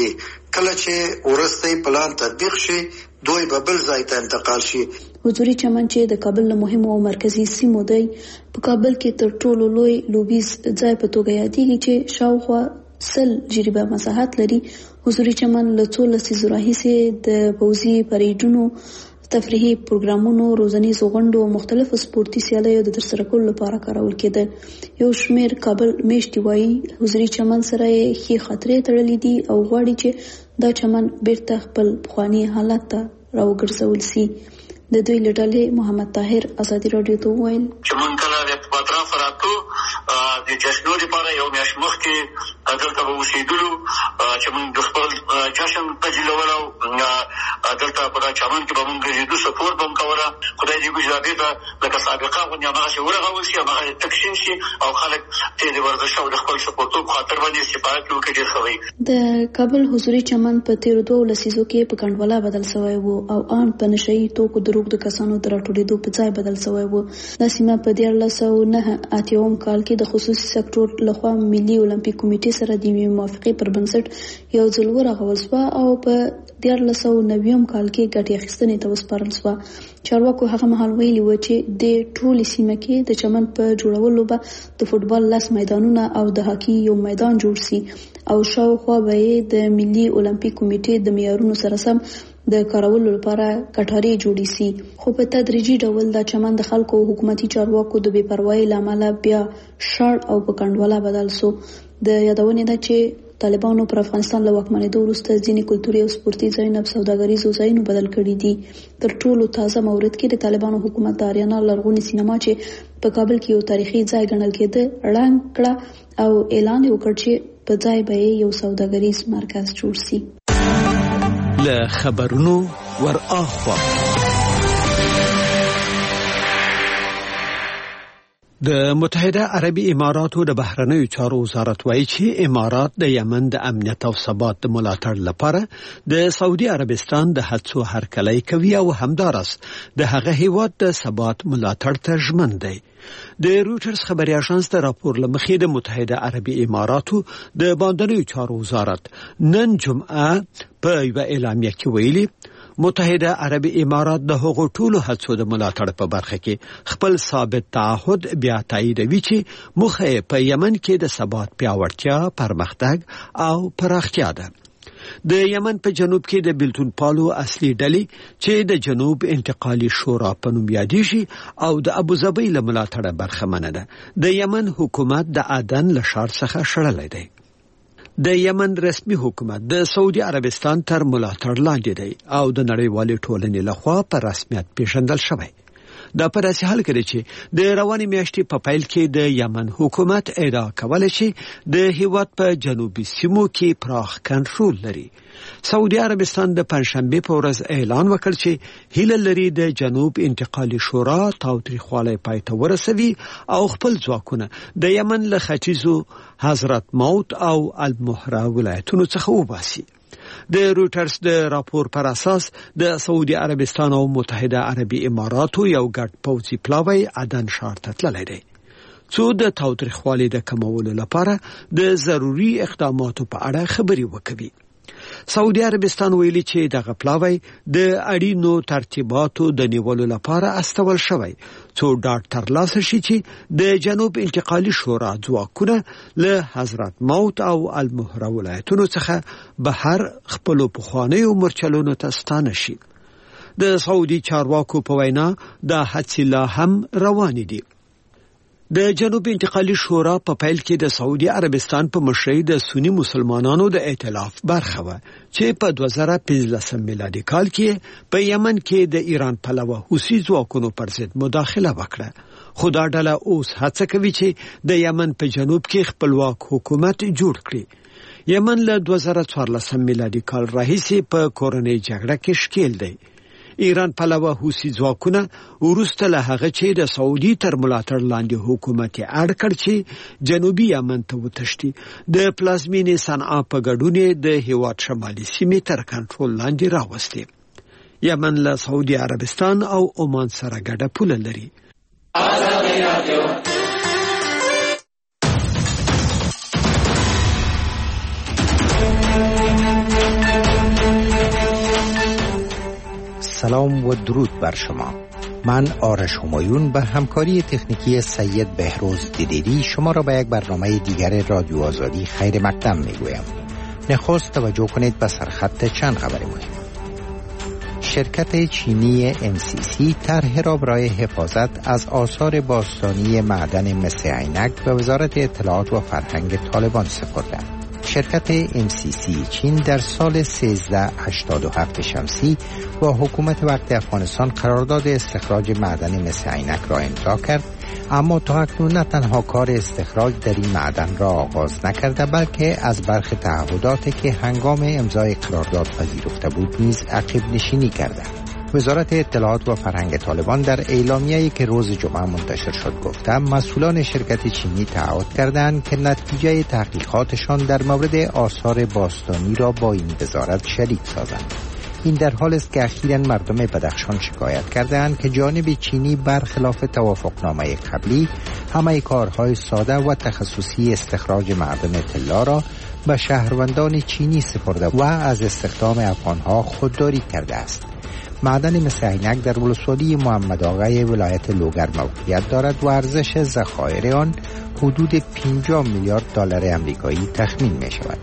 کله چې ورستۍ پلان تطبیق شي دوی به بل ځای ته انتقال شي. حضوري چمن چې د کابل له مهمو او مرکزی سیمو دی په کابل کې تر ټولو لوی لوبیز ځای په توګه یادېږي چې شاوخوا سل جریبه مساحت لري. حضوري چمن له څو لسیزو راهیسې د پوځي پریډونو، تفریحي پروګرامونو، روزنیزو غونډو او مختلفو سپورتي سیالیو د ترسره کولو لپاره کارول کېده. یو شمېر کابل میشتي وایي حضوري چمن سره یې ښې خاطرې تړلې دي او غواړي چې دا چمن بیرته خپل پخواني حالت ته راوګرځول سي. د دوی له ډلې محمد طاهر ازادي راډیو ته وویل چې مونږ کله د اطراف راتلو د جشنو لپاره یو میاشت مخکې دلته به اوسېدلو چې مونږ د خپل جشن تجلیول او دلته په دا چمن کې به مونږ ګرځېدو، سپورت به مو کوله. خدای دې وکړي بېرته لکه سابقه غوندې هماغسې ورغول شي، هماغسې تکشین شي او خلک ترې د ورزش او د خپل سپورتوب خاطر باندې استفاده وکړي. ډېر ښه وي. د کابل حضوري چمن په تېرو دوو لسیزو کې په کنډواله بدل شوی و او آن په نشهیي توکو د روږدو کسانو د راټولېدو په ځای بدل شوی و. دا سیمه په دیارلس سوه نهه اتیا کال کې د خصوصي سکتور لخوا ملي اولمپیک کمیټې سره د یوې موافقې پر بنسټ یو ځل ورغول شوه او په دیارلس سوه نوي کال کې ګټې اخیستنې ته وسپارل شوه. چارواکو هغه مهال ویلي و چې د ټولې سیمه کې د چمن په جوړولو به د فوټبال لس میدانونه او د هاکي یو میدان جوړ شي او شاوخوا به یې د ملي اولمپیک کمیټې د معیارونو سره سم د کارولو لپاره کټارې جوړې سي. خو په تدریجي ډول دا چمن د خلکو او حکومتي چارواکو د بې پروایۍ له امله بیا شاړ او په کنډواله بدل سو. د یادونې ده چې طالبانو پر افغانستان له واکمنېدو وروسته ځینې کلتوري او سپورتي ځایونه په سوداګریزو ځایونو بدل کړي دي. تر ټولو تازه مورد کې د طالبانو حکومت د آریانا لرغونې سینما چې په کابل کې یو تاریخي ځای ګڼل کېده ړنګ کړه او اعلان یې وکړ چې په ځای به یو سوداګریز مرکز جوړ شي. له خبرونو ور اخوا د متحده عربي اماراتو د بهرنیو چارو وزارت وایي چې امارات د یمن د امنیت او ثبات د ملاتړ لپاره د سعودي عربستان د هڅو هرکلی کوي او همدارس د هغه هیواد د ثبات ملاتړ ته ژمن دی. د رویټرز خبري اژانس د راپور لمخې د متحده عربي اماراتو د باندنیو چارو وزارت نن جمعه په یو اعلامیه کې ویلي متحده عربي امارات د هغو ټولو هڅو د ملاتړ په برخه کې خپل ثابت تعهد بیا تاییدوي چې موخه په یمن کې د ثبات پیاوړتیا، پرمختګ او پراختیا ده. د یمن په جنوب کې د بلتون پالو اصلي ډلې چې د جنوب انتقالي شورا په نوم یادېږي او د ابوظبي له ملاتړه برخمنه ده. د یمن حکومت د عدن له ښار څخه شړلی دی. د یمن رسمي حکومت د سعودي عربستان تر ملاتړ لاندې دی او د نړیوالې ټولنې لخوا په رسمیت پیژندل شوی. دا په داسې حال کې چې د روانې میاشتې په پیل کې د یمن حکومت ادعا کوله چې د هیواد په جنوبي سیمو کې پراخ کنټرول لري. سعودي عربستان د پنځشنبه په ورځ اعلان وکړ چې هیله لري د جنوب انتقالي شورا تاوتریخوالی پای ته ورسوي او خپل ځواکونه د یمن له ختیځو حضرت موت او المهره ولایتونو څخه وباسي. د رویټرز د راپور پر اساس د سعودي عربستان او متحده عربي اماراتو یو ګډ پوځي پلاوی عدن ښار ته تللی دی څو د تاوتریخوالي د کمولو لپاره د ضروري اقداماتو په اړه خبرې وکوي. سعودي عربستان ویلي چې دغه پلاوی د اړینو ترتیباتو د نیولو لپاره استول شوی څو ډاډ ترلاسه شي چې د جنوب انتقالي شورا ځواکونه له حضرت موت او المهره ولایتونو څخه بهر خپلو پخوانیو مرچلونو ته ستانه شي. د سعودي چارواکو په وینا دا هڅې لا هم روانې دي. د جنوب انتقالي شورا په پیل کې د سعودي عربستان په مشرۍ د سنی مسلمانانو د ائتلاف برخه و چې په دوه زره پنځلس میلادي کال کې په یمن کې د ایران پلوه حوثي ځواکونو پر ضد مداخله وکړه. خو دا ډله اوس هڅه کوي چې د یمن په جنوب کې خپلواک حکومت جوړ کړي. یمن له دوه زره څوارلس میلادي کال راهیسې په کورنۍ جګړه کې ښکېل دی. ایران پلوه حوثي ځواکونه وروسته له هغه چې د سعودي تر ملاتړ لاندې حکومت یې اړ کړ چې جنوبي یمن ته وتښتي. د پلازمینې صنعا په ګډون د هیواد شمالي سیمې تر کنټرول لاندې راوستي. یمن له سعودي عربستان او عمان سره ګډه پوله لري. سلام و درود بر شما. من آرش همایون به همکاری تکنیکی سید بهروز دیدیری شما را به یک برنامه دیگر رادیو آزادی خیر مقدم میگویم. نخست توجه کنید به سرخط چند خبر مهم. شرکت چینی ام سی سی طرح را برای حفاظت از آثار باستانی معدن مس عینک به وزارت اطلاعات و فرهنگ طالبان سپرده. شرکت ام سی سی چین در سال سیزده هشتاد و هفت شمسی با حکومت وقت افغانستان قرارداد استخراج معدن مس عینک را امضا کرد، اما تا اکنون نه تنها کار استخراج در این معدن را آغاز نکرده بلکه از برخی تعهداتی که هنگام امضای قرارداد پذیرفته بود نیز عقب نشینی کرده. وزارت اطلاعات و فرهنگ طالبان در اعلامیه‌ای که روز جمعه منتشر شد گفته مسئولان شرکت چینی تعهد کردند که نتیجه تحقیقاتشان در مورد آثار باستانی را با این وزارت شریک سازند. این در حال است که اخیراً مردم بدخشان شکایت کردند که جانب چینی برخلاف توافقنامه قبلی همه کارهای ساده و تخصصی استخراج معدن طلا را به شهروندان چینی سپرده و از استخدام افغانها خودداری کرده است. معدن مس عینک در ولسوالی محمد آقای ولایت لوگر موقعیت دارد و ارزش ذخایر آن حدود پنجاه میلیارد دلار آمریکایی تخمین می شود.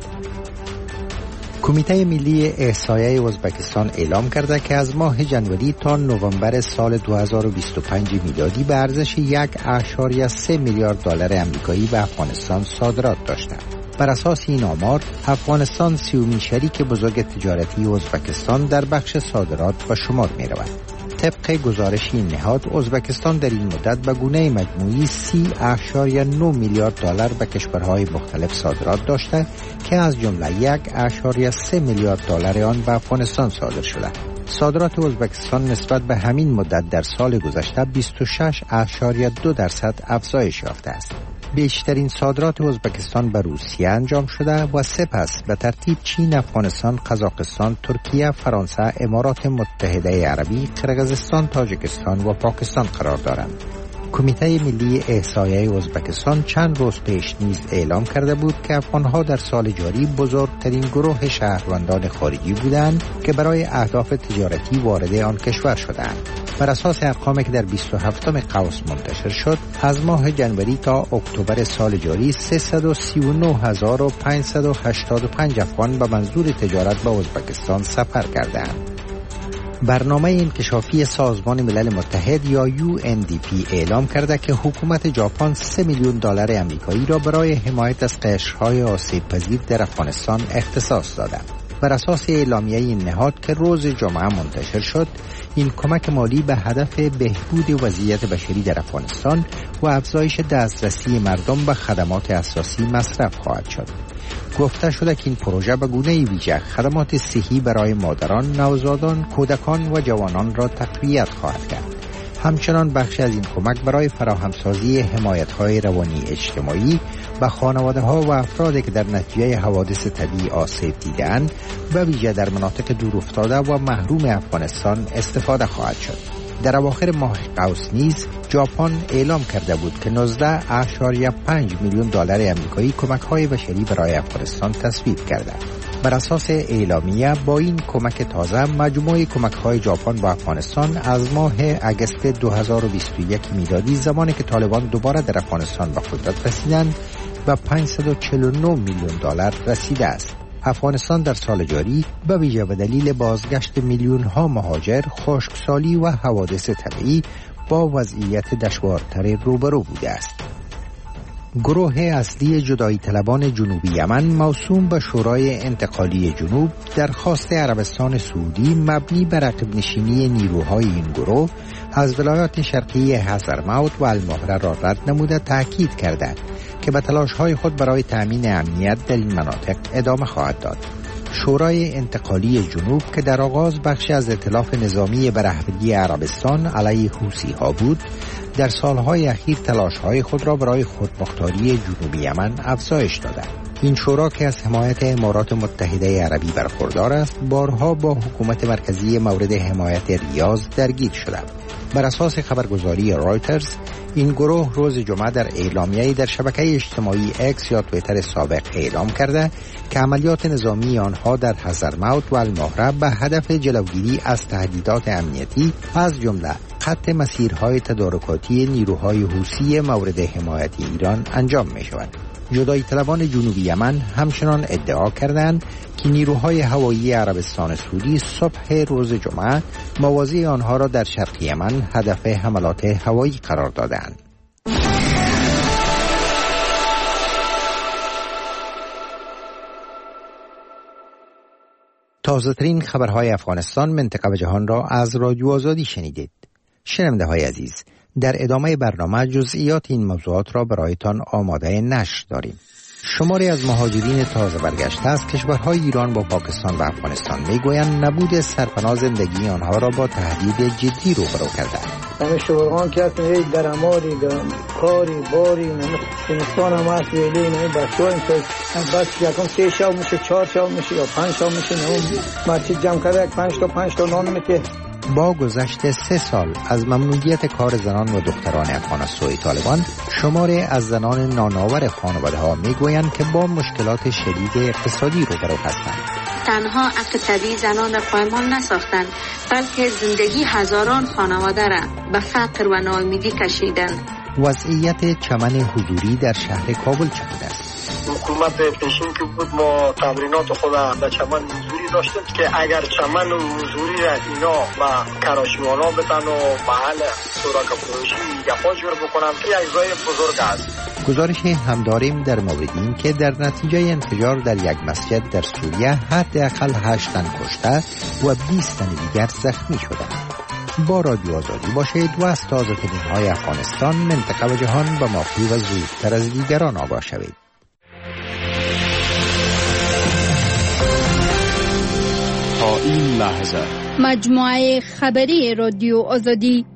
کمیته ملی احصایه ازبکستان اعلام کرده که از ماه جنوری تا نوامبر سال دو هزار و بیست و پنج میلادی به ارزش یک اشاریه سه میلیارد دلار آمریکایی به افغانستان صادرات داشته. بر اساس این آمار افغانستان سیومین شریک بزرگ تجارتی ازبکستان در بخش صادرات به شمار می رود. طبق گزارش این نهاد ازبکستان در این مدت به گونه مجموعی سی اشاریه نه میلیارد دلار به کشورهای مختلف صادرات داشته که از جمله یک اشاریه سه میلیارد دلار آن به افغانستان صادر شده. صادرات ازبکستان نسبت به همین مدت در سال گذشته بیست و شش اشاریه دو درصد افزایش یافته است. بیشترین صادرات ازبکستان به روسیه انجام شده و سپس به ترتیب چین، افغانستان، قزاقستان، ترکیه، فرانسه، امارات متحده عربی، قرقیزستان، تاجیکستان و پاکستان قرار دارند. کمیته ملی احصایه ازبکستان چند روز پیش نیز اعلام کرده بود که افغانها در سال جاری بزرگترین گروه شهروندان خارجی بودند که برای اهداف تجارتی وارد آن کشور شدند. بر اساس ارقامی که در بیست و هفتم قوس منتشر شد، از ماه جنوری تا اکتبر سال جاری سیصد و سی و نه هزار و پانصد و هشتاد و پنج افغان به منظور تجارت به ازبکستان سفر کردند. برنامه انکشافی سازمان ملل متحد یا یو ان دی پی اعلام کرده که حکومت ژاپن سه میلیون دلار آمریکایی را برای حمایت از قشرهای آسیب پذیر در افغانستان اختصاص داده. بر اساس اعلامیه این نهاد که روز جمعه منتشر شد، این کمک مالی به هدف بهبود وضعیت بشری در افغانستان و افزایش دسترسی مردم به خدمات اساسی مصرف خواهد شد. گفته شده که این پروژه به گونه ویژه خدمات صحی برای مادران، نوزادان، کودکان و جوانان را تقویت خواهد کرد. همچنان بخشی از این کمک برای فراهمسازی حمایت‌های روانی اجتماعی به خانواده‌ها و افرادی که در نتیجه حوادث طبیعی آسیب دیده‌اند، به ویژه در مناطق دورافتاده و محروم افغانستان استفاده خواهد شد. در اواخر ماه قوس نیز ژاپن اعلام کرده بود که نوزده اشاریه پنج میلیون دلار آمریکایی کمک‌های بشری برای افغانستان تصویب کرده. بر اساس اعلامیه با این کمک تازه مجموع کمک‌های ژاپن به افغانستان از ماه اگست دو هزار و بیست و یک میلادی، زمانی که طالبان دوباره در افغانستان به قدرت رسیدند، به پانصد و چهل و نه میلیون دلار رسیده است. افغانستان در سال جاری به ویژه به دلیل بازگشت میلیون‌ها مهاجر، خشکسالی و حوادث طبیعی با وضعیت دشوارتر روبرو بوده است. گروه اصلی جدایی طلبان جنوبی یمن موسوم به شورای انتقالی جنوب درخواست عربستان سعودی مبنی بر عقب نشینی نیروهای این گروه از ولایات شرقی حضرموت و المهره را رد نموده تاکید کرده که به تلاش‌های خود برای تأمین امنیت در این مناطق ادامه خواهد داد. شورای انتقالی جنوب که در آغاز بخشی از ائتلاف نظامی به رهبری عربستان علیه حوثی‌ها بود، در سالهای اخیر تلاش‌های خود را برای خودمختاری جنوبی یمن افزایش داده. این شورا که از حمایت امارات متحده عربی برخوردار است، بارها با حکومت مرکزی مورد حمایت ریاض درگیر شده. بر اساس خبرگزاری رایترز، این گروه روز جمعه در اعلامیه‌ای در شبکه اجتماعی اکس یا توییتر سابق اعلام کرده که عملیات نظامی آنها در حضرموت و المهره به هدف جلوگیری از تهدیدات امنیتی از جمله قطع مسیرهای تدارکاتی نیروهای حوثی مورد حمایت ایران انجام می شود. جدایی طلبان جنوبی یمن همچنان ادعا کردند که نیروهای هوایی عربستان سعودی صبح روز جمعه موازی آنها را در شرق یمن هدف حملات هوایی قرار دادند. تازه‌ترین خبرهای افغانستان، منطقه و جهان را از رادیو آزادی شنیدید. شنونده های عزیز، در ادامه برنامه جزئیات این موضوعات را برایتان آماده نشر داریم. شماری از مهاجرین تازه برگشته از کشورهای ایران و پاکستان و افغانستان میگویند نبود سرپناه زندگی آنها را با تهدید جدی روبرو کرده. همه شورغان که هستن یک درماری دارن کاری باری نمستان هم هست ویلی نمی بچه این که بس یکم سه شاو میشه چهار شاو میشه یا پنج شاو میشه نمون مرچی جمع کرده یک پنج تا پنج تا نان میته. با گذشت سه سال از ممنوعیت کار زنان و دختران افغان از سوی طالبان، شماری از زنان نانآور خانواده ها میگویند که با مشکلات شدید اقتصادی روبرو هستند. تنها عقد طبیعی زنان را پایمال نساختند، بلکه زندگی هزاران خانواده را به فقر و ناامیدی کشیدند. وضعیت چمن حضوری در شهر کابل چگونه است؟ حکومت پیشین که بود ما تمرینات خود در چمن حضوری داشتیم که اگر چمن حضوری را اینا با کراشیوانا بتن و محل سوراک فروشی گپا جور بکنن که یک جای بزرگ است. گزارش هم داریم در مورد این که در نتیجه انفجار در یک مسجد در سوریه حداقل هشت تن کشته و بیست تن دیگر زخمی شدند. با رادیو آزادی باشید و از تازه‌ترین های افغانستان، منطقه و جهان به موقع و زودتر از دیگران آگاه شوید. تا این لحظه مجموعه خبری رادیو آزادی.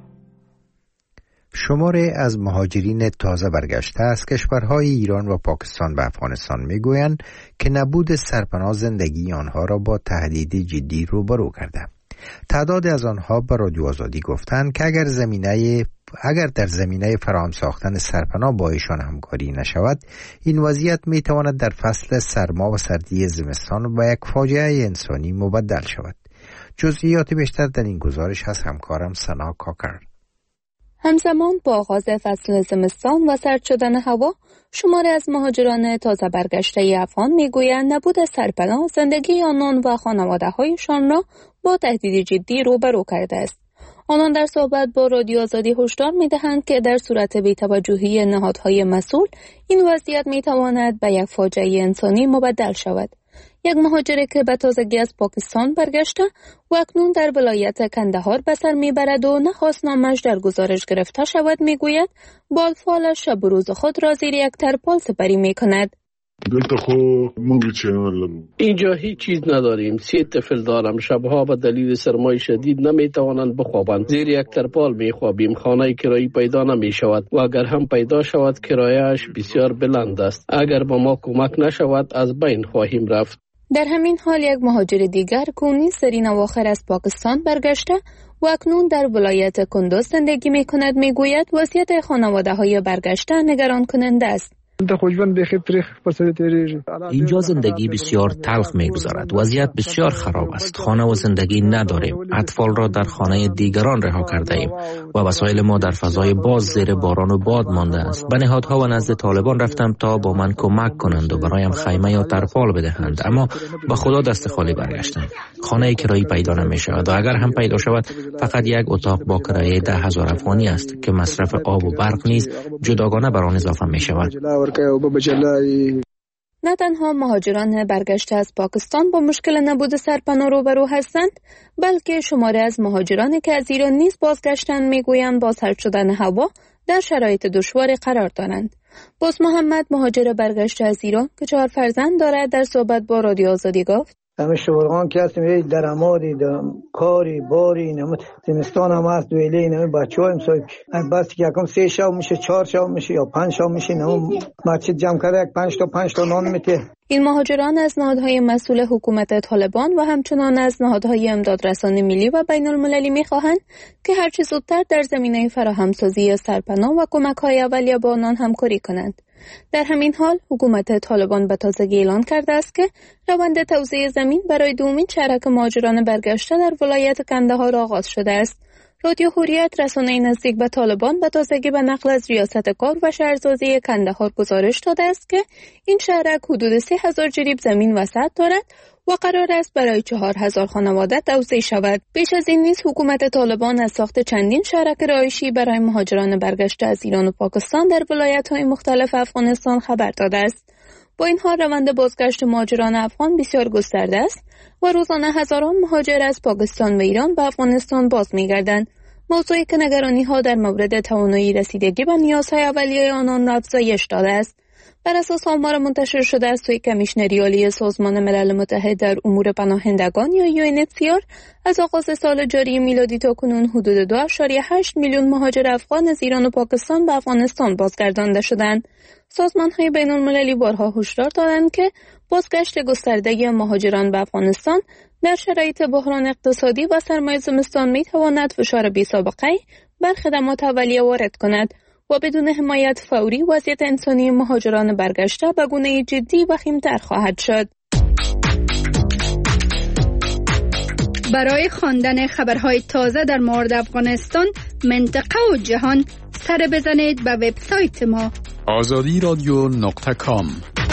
شماری از مهاجرین تازه برگشته از کشورهای ایران و پاکستان و افغانستان میگویند که نبود سرپناه زندگی آنها را با تهدید جدی روبرو کرده. تعداد از آنها به رادیو آزادی گفتند که اگر زمینه اگر در زمینه فراهم ساختن سرپناه با ایشان همکاری نشود، این وضعیت می تواند در فصل سرما و سردی زمستان و یک فاجعه انسانی مبدل شود. جزئیات بیشتر در این گزارش از همکارم سنا کاکر. همزمان با آغاز فصل زمستان و سرد شدن هوا، شماری از مهاجران تازه برگشته افغان میگویند نبود سرپناه زندگی آنان و خانواده‌هایشان را با تهدید جدی روبرو کرده است. آنان در صحبت با رادیو آزادی هشدار می‌دهند که در صورت بی‌توجهی نهادهای مسئول، این وضعیت می‌تواند به یک فاجعه انسانی مبدل شود. یک مهاجر که به تازگی از پاکستان برگشته و اکنون در ولایت کندهار به سر میبرد و نخواست نامش در گزارش گرفته شود میگوید بالفالش شب و روز خود را زیر یک ترپال سپری میکند. دلتا خو منگی چینل اینجا هیچ چیز نداریم. سه طفل دارم. شبها به دلیل سرمای شدید نمیتوانند بخوابند. زیر یک ترپال میخوابیم. خانه کرایی پیدا نمیشود و اگر هم پیدا شود کرایه‌اش بسیار بلند است. اگر با ما کمک نشود از بین خواهیم رفت. در همین حال یک مهاجر دیگر کونی سرین اواخر از پاکستان برگشته و اکنون در ولایت کندوز زندگی میکند میگوید وضعیت خانواده‌های برگشته نگران کننده است. اینجا زندگی بسیار تلخ می‌گذرد. وضعیت بسیار خراب است. خانه و زندگی نداریم. اطفال را در خانه دیگران رها کرده ایم و وسایل ما در فضای باز زیر باران و باد مانده است. به نهادها و نزد طالبان رفتم تا با من کمک کنند و برایم خیمه یا ترپال بدهند، اما با خدا دست خالی برگشتم. خانه کرایی پیدا نمی‌شود و اگر هم پیدا شود فقط یک اتاق با کرایه ده هزار افغانی است که مصرف آب و برق نیز جداگانه بر آن اضافه می‌شود. نه تنها مهاجران برگشته از پاکستان با مشکل نبود سرپناه روبرو هستند، بلکه شماری از مهاجرانی که از ایران نیز بازگشتند میگویند با سرد شدن هوا در شرایط دشواری قرار دارند. باز محمد مهاجر برگشته از ایران که چهار فرزند دارد در صحبت با رادیو آزادی گفت همه شورغان که هستیم یک درماری دارم کاری باری نمت زمستان هم هست دویلی نمی بچه ها امسای بس که یکم سه شاو میشه چهار شاو میشه یا پنج شاو میشه نمون مرچی جمع کرده یک پنج تا پنج تا نان میته این مهاجران از نهادهای مسئول حکومت طالبان و همچنان از نهادهای امدادرسانی ملی و بین المللی می‌خواهند که هرچه زودتر در زمینه فراهمسازی سرپناه و کمک‌های اولیه با آنان همکاری کنند. در همین حال حکومت طالبان به تازگی اعلان کرده است که روند توزیع زمین برای دومین شهرک مهاجران برگشته در ولایت کندهار آغاز شده است. رادیو حریت رسانه نزدیک به طالبان به تازگی به نقل از ریاست کار و شهرسازی کندهار گزارش داده است که این شهرک حدود سه هزار جریب زمین وسعت دارد و قرار است برای چهار هزار خانواده توزیع شود. بیش از این نیز حکومت طالبان از ساخت چندین شهرک رهایشی برای مهاجران برگشته از ایران و پاکستان در ولایت‌های مختلف افغانستان خبر داده است. با این حال روند بازگشت مهاجران افغان بسیار گسترده است و روزانه هزاران مهاجر از پاکستان و ایران به افغانستان باز می‌گردند. موضوعی که نگرانی‌ها در مورد توانایی رسیدگی به نیازهای اولیه آنان را افزایش داده است. بر اساس آمار منتشر شده از سوی کمیشنری عالی سازمان ملل متحد در امور پناهندگان یا یو ان اچ سی آر، از آغاز سال جاری میلادی تا کنون حدود دو ممیز هشت میلیون مهاجر افغان از ایران و پاکستان به افغانستان بازگردانده شدند. سازمان‌های بین‌المللی بارها هشدار دادند که بازگشت گسترده مهاجران به افغانستان در شرایط بحران اقتصادی و سرمای زمستان می‌تواند فشار بی‌سابقه‌ای بر خدمات اولیه وارد کند و بدون حمایت فوری وضعیت انسانی مهاجران برگشته به گونه‌ای جدی وخیم‌تر خواهد شد. برای خواندن خبرهای تازه در مورد افغانستان، منطقه و جهان، سر بزنید به وبسایت ما آزادی رادیو نقطه کام.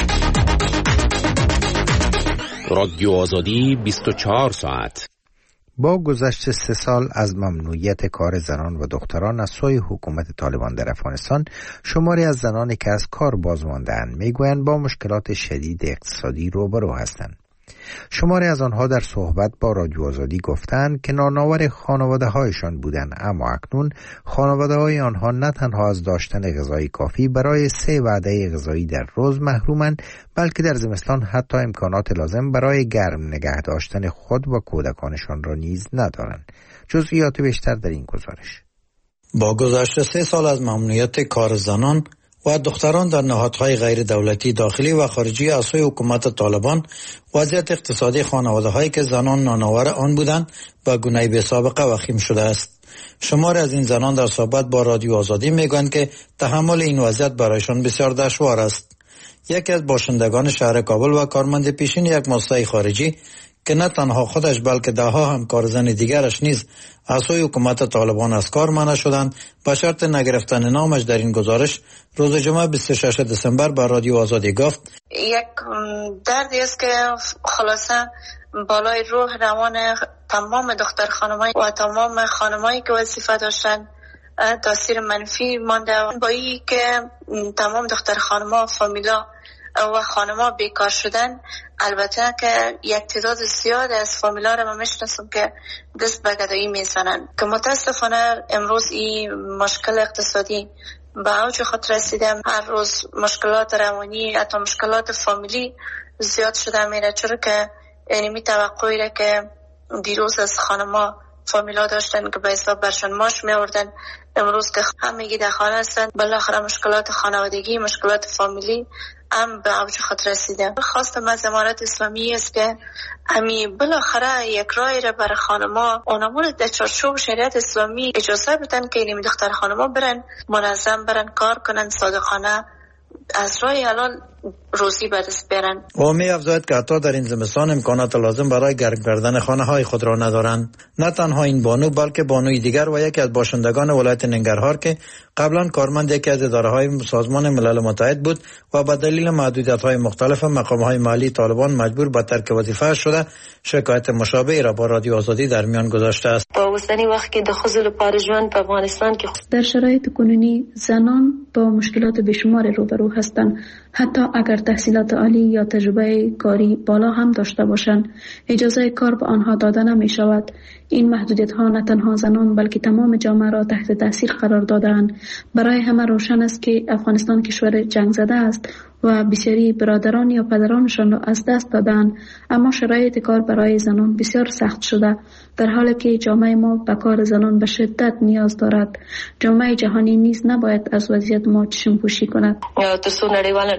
رادیو آزادی بیست و چهار ساعت. با گذشت سه سال از ممنوعیت کار زنان و دختران از سوی حکومت طالبان در افغانستان، شماری از زنانی که از کار باز مانده‌اند میگویند با مشکلات شدید اقتصادی روبرو هستند. شماری از آنها در صحبت با رادیو آزادی گفتند که نانآور خانواده‌هایشان بودند، اما اکنون خانواده‌های آنها نه تنها از داشتن غذای کافی برای سه وعده غذایی در روز محرومند، بلکه در زمستان حتی امکانات لازم برای گرم نگه داشتن خود و کودکانشان را نیز ندارند. جزئیات بیشتر در این گزارش. با گذشت سه سال از ممنوعیت کار زنان و دختران در نهادهای غیر دولتی داخلی و خارجی از سوی حکومت طالبان، وضعیت اقتصادی خانواده‌هایی که زنان نانآور آن بودند به گونه‌ای بی‌سابقه وخیم شده است. شماری از این زنان در صحبت با رادیو آزادی میگویند که تحمل این وضعیت برایشان بسیار دشوار است. یکی از باشندگان شهر کابل و کارمند پیشین یک مؤسسه خارجی که نه تنها خودش بلکه ده ها همکار زن دیگرش نیز از سوی حکومت طالبان از کار منع شدند، با شرط نگرفتن نامش در این گزارش روز جمعه بیست و ششم دسامبر به رادیو آزادی گفت: یک دردی است که خلاصه بالای روح روان تمام دختر خانمای و تمام خانمایی که وظیفه داشتن تاثیر منفی مانده. با این که تمام دختر خانما فامیلا و خانما بیکار شدن، البته که یک تعداد زیاد از فامیلا را من میشناسم که دست به گدایی میزنن، که متاسفانه امروز این مشکل اقتصادی به اوج خود رسیده. هر روز مشکلات روانی حتی مشکلات فامیلی زیاد شده میره، چرا که یعنی می توقعی را که دیروز از خانما فامیلا داشتن که به حساب برشان ماش می آوردن، امروز که همگی در خانه هستن، بالاخره مشکلات خانوادگی، مشکلات فامیلی هم به اوج خود رسیده. خواستم از امارت اسلامی است که همی بالاخره یک رای را برای خانما اونمون در چارچوب شریعت اسلامی اجازه بدن که این دختر خانما برن منظم برن کار کنن، صادقانه از رای حلال روزی به دست برن. و می افزاید که حتی در این زمستان امکانات لازم برای گرم کردن خانه های خود را ندارند. نه تنها این بانو بلکه بانوی دیگر و یکی از باشندگان ولایت ننگرهار که قبلا کارمند یکی از اداره های سازمان ملل متحد بود و به دلیل محدودیت های مختلف مقام های مالی طالبان مجبور به ترک وظیفه شده، شکایت مشابهی را با رادیو آزادی در میان گذاشته است. با وسنی وقت که دخول پارژوان به افغانستان که در شرایط کنونی زنان با مشکلات بیشمار روبرو هستند، حتی اگر تحصیلات عالی یا تجربه کاری بالا هم داشته باشند، اجازه کار به آنها داده نمی شود. این محدودیت ها نه تنها زنان بلکه تمام جامعه را تحت تاثیر قرار دادند. برای همه روشن است که افغانستان کشور جنگ زده است و بسیاری برادران یا پدرانشان را از دست دادند، اما شرایط کار برای زنان بسیار سخت شده، در حالی که جامعه ما به کار زنان به شدت نیاز دارد. جامعه جهانی نیز نباید از وضعیت ما چشم پوشی کند. ترڅو نړیواله ټولنه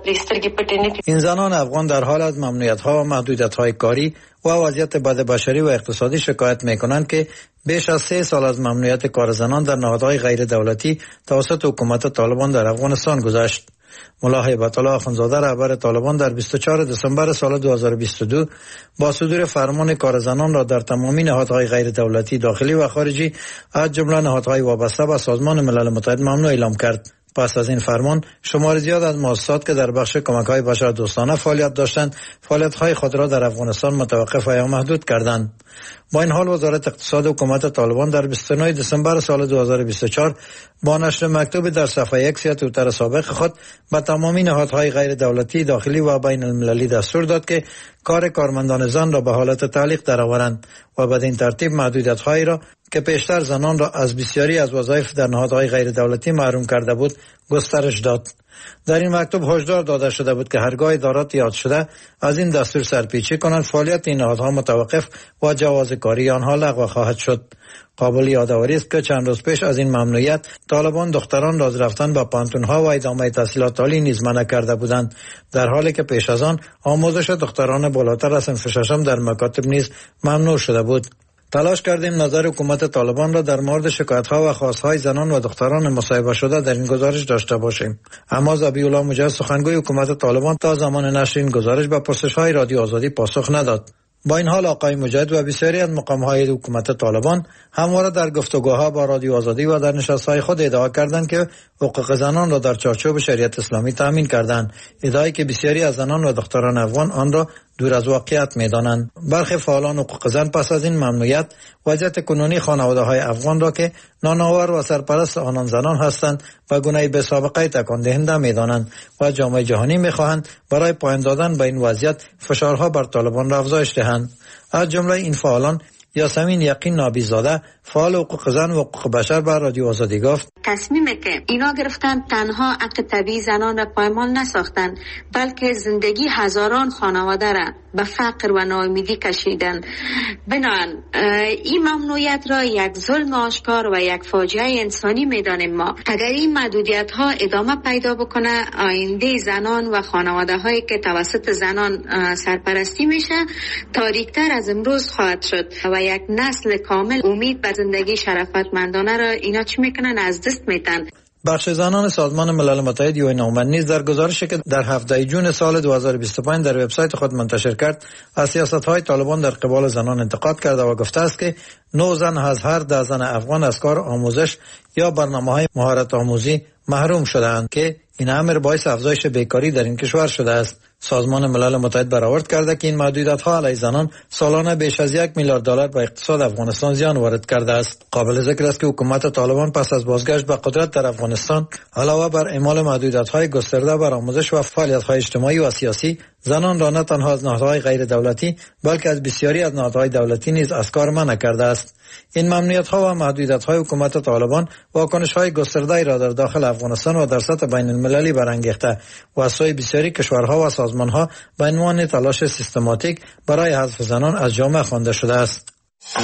پرې سترګې پټې نه کړي. این زنان افغان در حال از ممنوعیت‌ها و محدودیت‌های کاری و وضعیت بد بشری و اقتصادی شکایت می‌کنند که بیش از سه سال از ممنوعیت کار زنان در نهادهای غیر دولتی توسط حکومت طالبان در افغانستان گذشت. ملا هیبت الله اخوندزاده رهبر طالبان در بیست و چهارم دسامبر سال دو هزار و بیست و دو با صدور فرمان کار زنان را در تمامی نهادهای غیر دولتی داخلی و خارجی از جمله نهادهای وابسته به سازمان ملل متحد ممنوع اعلام کرد. پس از این فرمان شمار زیاد از مؤسسات که در بخش کمک‌های بشردوستانه فعالیت داشتند فعالیت‌های خود را در افغانستان متوقف و یا محدود کردند. با این حال وزارت اقتصاد حکومت طالبان در بیست و نه دسامبر سال دو هزار و بیست و چهار با نشر مکتوب در صفحه یک سی توییتر سابق خود به تمامی نهادهای غیر دولتی داخلی و بین المللی دستور داد که کار کارمندان زن را به حالت تعلیق درآورند و بدین ترتیب محدودیت‌هایی را که پیشتر زنان را از بسیاری از وظایف در نهادهای غیر دولتی محروم کرده بود گسترش داد. در این مکتوب هشدار داده شده بود که هرگاه ادارات یاد شده از این دستور سرپیچی کنند فعالیت این نهادها متوقف و جواز کاری آنها لغو خواهد شد. قابل یادآوری است که چند روز پیش از این ممنوعیت طالبان دختران را از رفتن به پانتون‌ها و ادامه تحصیلات عالی نیز منع کرده بودند، در حالی که پیش از آن آموزش دختران بالاتر از صنف ششم در مکاتب نیز ممنوع شده بود. تلاش کردیم نظر حکومت طالبان را در مورد شکایت‌ها و خواست‌های زنان و دختران مصاحبه شده در این گزارش داشته باشیم، اما ذبیح الله مجاهد سخنگوی حکومت طالبان تا زمان نشر این گزارش به پرسش‌های رادیو آزادی پاسخ نداد. با این حال آقای مجاهد و بسیاری از مقام‌های حکومت طالبان همواره در گفتگوها با رادیو آزادی و در نشست‌های خود ادعا کردند که حقوق زنان را در چارچوب شریعت اسلامی تامین کردند، ادعایی که بسیاری از زنان و دختران افغان آن را دور از واقعیت می‌دانند. برخی فعالان حقوق زن پس از این ممنوعیت وضعیت کنونی خانواده‌های افغان را که نانآور و سرپرست آنان زنان هستند و گونه به سابقه تکان دهنده می‌دانند و جامعه جهانی می‌خواهند برای پایان دادن به این وضعیت فشارها بر طالبان را افزایش دهند. از جمله این فعالان یاسمین یقین نابیزاده فعال حقوق زن و حقوق بشر بر رادیو آزادی گفت تصمیمی که اینا گرفتن تنها حق طبیعی زنان را پایمال نساختن، بلکه زندگی هزاران خانواده را به فقر و ناامیدی کشیدن. بنابراین این ممنوعیت را یک ظلم آشکار و یک فاجعه انسانی میدانیم ما. اگر این محدودیت ها ادامه پیدا بکنه، آینده زنان و خانواده هایی که توسط زنان سرپرستی میشه تاریکتر از امروز خواهد شد و یک نسل کامل امید به زندگی شرفتمندانه را اینا چی میکنن از دست میدن. بخش زنان سازمان ملل متحد یو ان اومن نیز در گزارشی که در هفده جون سال دو هزار و بیست و پنج در وبسایت خود منتشر کرد از سیاست‌های طالبان در قبال زنان انتقاد کرده و گفته است که نه زن از هر ده زن افغان از کار آموزش یا برنامه‌های مهارت آموزی محروم شده‌اند که این امر باعث افزایش بیکاری در این کشور شده است. سازمان ملل متحد برآورد کرده که این محدودیت‌ها علیه زنان سالانه بیش از یک میلیارد دلار به اقتصاد افغانستان زیان وارد کرده است. قابل ذکر است که حکومت طالبان پس از بازگشت به قدرت در افغانستان علاوه بر اعمال محدودیت‌های گسترده بر آموزش و فعالیت‌های اجتماعی و سیاسی، زنان را نه تنها از نهادهای غیر دولتی بلکه از بسیاری از نهادهای دولتی نیز از کار منع کرده است. این ممنوعیت‌ها و محدودیت‌های حکومت طالبان واکنش‌های گسترده‌ای را در داخل افغانستان و در سطح بین‌المللی برانگیخته و از سوی بسیاری کشورها و سازمان‌ها به عنوان تلاش سیستماتیک برای حذف زنان از جامعه خوانده شده است.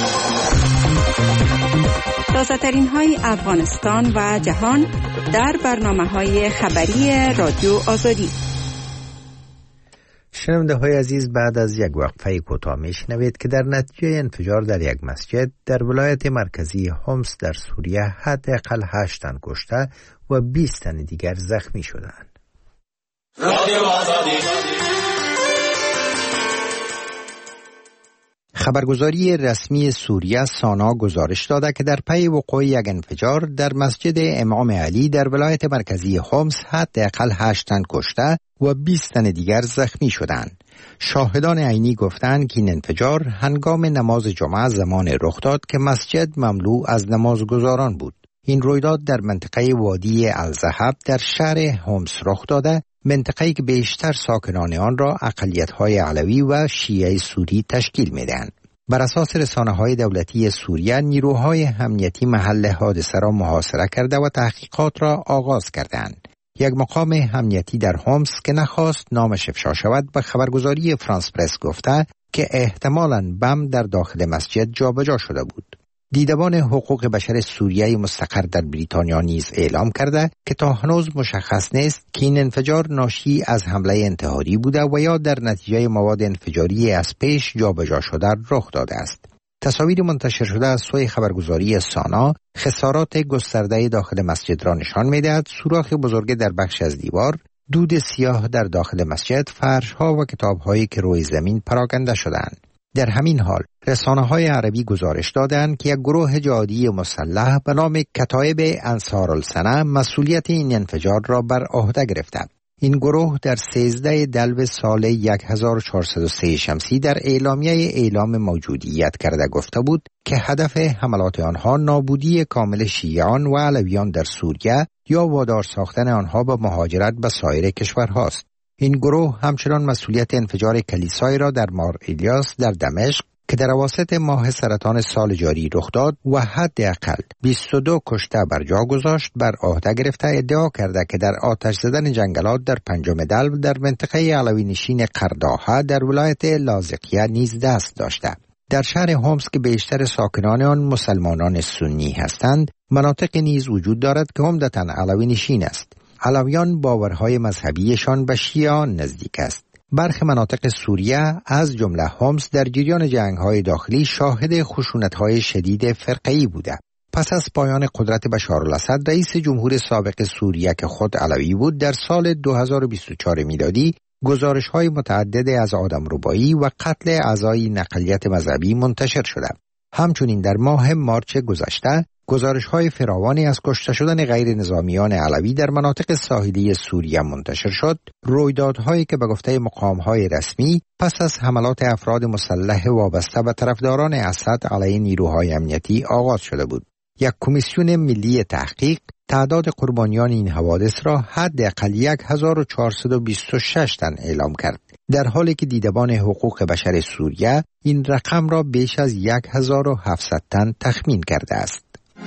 تازه‌ترین های افغانستان و جهان در برنامه‌های خبری رادیو آزادی. شنونده های عزیز، بعد از یک وقفه کوتاه میشنوید که در نتیجه انفجار در یک مسجد در ولایت مرکزی حمص در سوریه حداقل هشت تن کشته و بیست تن دیگر زخمی شدند. خبرگزاری رسمی سوریه سانا گزارش داده که در پی وقوع یک انفجار در مسجد امام علی در ولایت مرکزی حمص حداقل هشت تن کشته و بیست تن دیگر زخمی شدند. شاهدان عینی گفتند که این انفجار هنگام نماز جمعه زمان رخ داد که مسجد مملو از نمازگزاران بود. این رویداد در منطقه وادی الذهب در شهر حمص رخ داده، منطقه‌ای که بیشتر ساکنان آن را اقلیت‌های علوی و شیعه سوری تشکیل می‌دهند. بر اساس رسانه‌های دولتی سوریه، نیروهای امنیتی محل حادثه را محاصره کرده و تحقیقات را آغاز کردند. یک مقام امنیتی در حمص که نخواست نامش افشا شود به خبرگزاری فرانس پرس گفته که احتمالاً بم در داخل مسجد جابجا شده بود. دیدبان حقوق بشر سوریه مستقر در بریتانیا نیز اعلام کرده که تا هنوز مشخص نیست که این انفجار ناشی از حمله انتحاری بوده و یا در نتیجه مواد انفجاری از پیش جابجا شده رخ داده است. تصاویر منتشر شده از سوی خبرگزاری سانا خسارات گسترده داخل مسجد را نشان می‌دهد. سوراخ بزرگ در بخش از دیوار، دود سیاه در داخل مسجد، فرش‌ها و کتاب‌هایی که روی زمین پراکنده شدند. در همین حال رسانه‌های عربی گزارش دادند که یک گروه جهادی مسلح به نام کتایب انصارالسنه مسئولیت این انفجار را بر عهده گرفته. این گروه در سیزده دلو سال هزار و چهارصد و سه شمسی در اعلامیه اعلام موجودیت کرده گفته بود که هدف حملات آنها نابودی کامل شیعیان و علویان در سوریه یا وادار ساختن آنها به مهاجرت به سایر کشورهاست. این گروه همچنان مسئولیت انفجار کلیسای را در مار الیاس در دمشق که در اواسط ماه سرطان سال جاری رخ داد و حداقل بیست و دو کشته بر جا گذاشت بر عهده گرفته ادعا کرده که در آتش زدن جنگلات در پنجم دلو در منطقه علوی نشین قرداحه در ولایت لاذقیه نیز دست داشته. در شهر هومس که بیشتر ساکنان آن مسلمانان سنی هستند، مناطقی نیز وجود دارد که عمدتاً علوی نشین است. علویان باورهای مذهبیشان به شیعیان نزدیک است. برخی مناطق سوریه از جمله هومس در جریان جنگ‌های داخلی شاهد خشونت‌های شدید فرقه‌ای بوده. پس از پایان قدرت بشار الاسد، رئیس جمهور سابق سوریه که خود علوی بود، در سال دو هزار و بیست و چهار میلادی گزارش‌های متعدد از آدمربایی و قتل اعضای نقلیت مذهبی منتشر شده. همچنین در ماه مارچ گذشته گزارش‌های فراوانی از کشته شدن غیر نظامیان علوی در مناطق ساحلی سوریه منتشر شد، رویدادهایی که به گفته مقام‌های رسمی پس از حملات افراد مسلح وابسته به طرفداران اسد علیه نیروهای امنیتی آغاز شده بود. یک کمیسیون ملی تحقیق تعداد قربانیان این حوادث را حداقل هزار و چهارصد و بیست و شش تن اعلام کرد، در حالی که دیدبان حقوق بشر سوریه این رقم را بیش از هزار و هفتصد تن تخمین کرده است.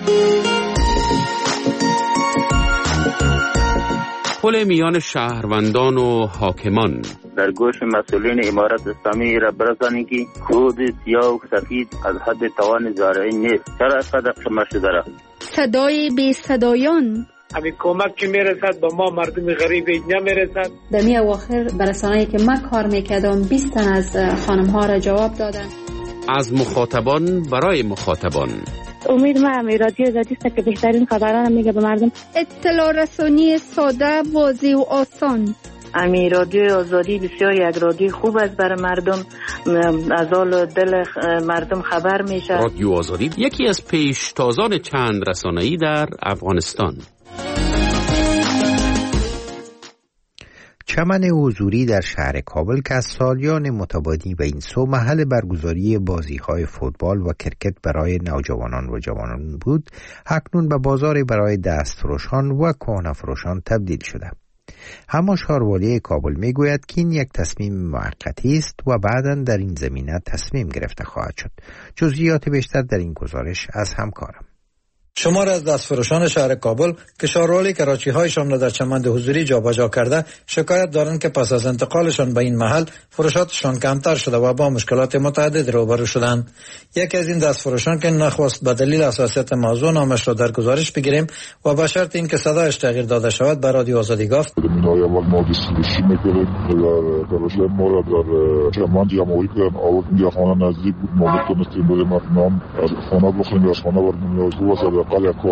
پل میان شهروندان و حاکمان در گوش مسئولین امارت اسلامی را برسانید که خود سیاه و سفید از حد توان زارعی نیست. چرا اینقدر قمه شده را؟ صدای بی صدایان همین کمک که میرسد به ما مردم غریب نمیرسد. در می اواخر برسانه‌ای که من کار میکردم بیست تن از خانم ها را جواب دادن. از مخاطبان برای مخاطبان. امید ما هم رادیو آزادی است که بهترین خبران میگه به مردم. اطلاع رسانی ساده، واضح و آسان. امی رادیو آزادی بسیار یک رادیو خوب است برای مردم، از حال دل مردم خبر میشه. رادیو آزادی یکی از پیشتازان چند رسانه‌ای در افغانستان. چمن حضوری در شهر کابل که از سالیان متبادی به این سو محل برگزاری بازی‌های فوتبال و کرکت برای نوجوانان و جوانان بود، اکنون به بازار برای دستفروشان و کهنه‌فروشان تبدیل شده. اما شهروالی کابل میگوید که این یک تصمیم موقتی است و بعداً در این زمینه تصمیم گرفته خواهد شد. جزئیات بیشتر در این گزارش از همکارم. شمار از دستفروشان شهر کابل که شهروالی کراچی هایشان را در چمن حضوری جابجا کرده شکایت دارند که پس از انتقالشان به این محل فروشاتشان کمتر شده و با مشکلات متعدد روبرو شدند. یکی از این دستفروشان که نخواست به دلیل حساسیت موضوع نامش را در گزارش بگیریم و به شرط اینکه صدایش تغییر داده شود به رادیو آزادی گفت. اول ما دیستریبیوشن می‌کردیم و پروژه ما را در چمن جمع‌آوری کردن. اول خانه نزدیک بود، ما می‌تونستیم بریم نام از خانه بخوریم، از خانه بریم.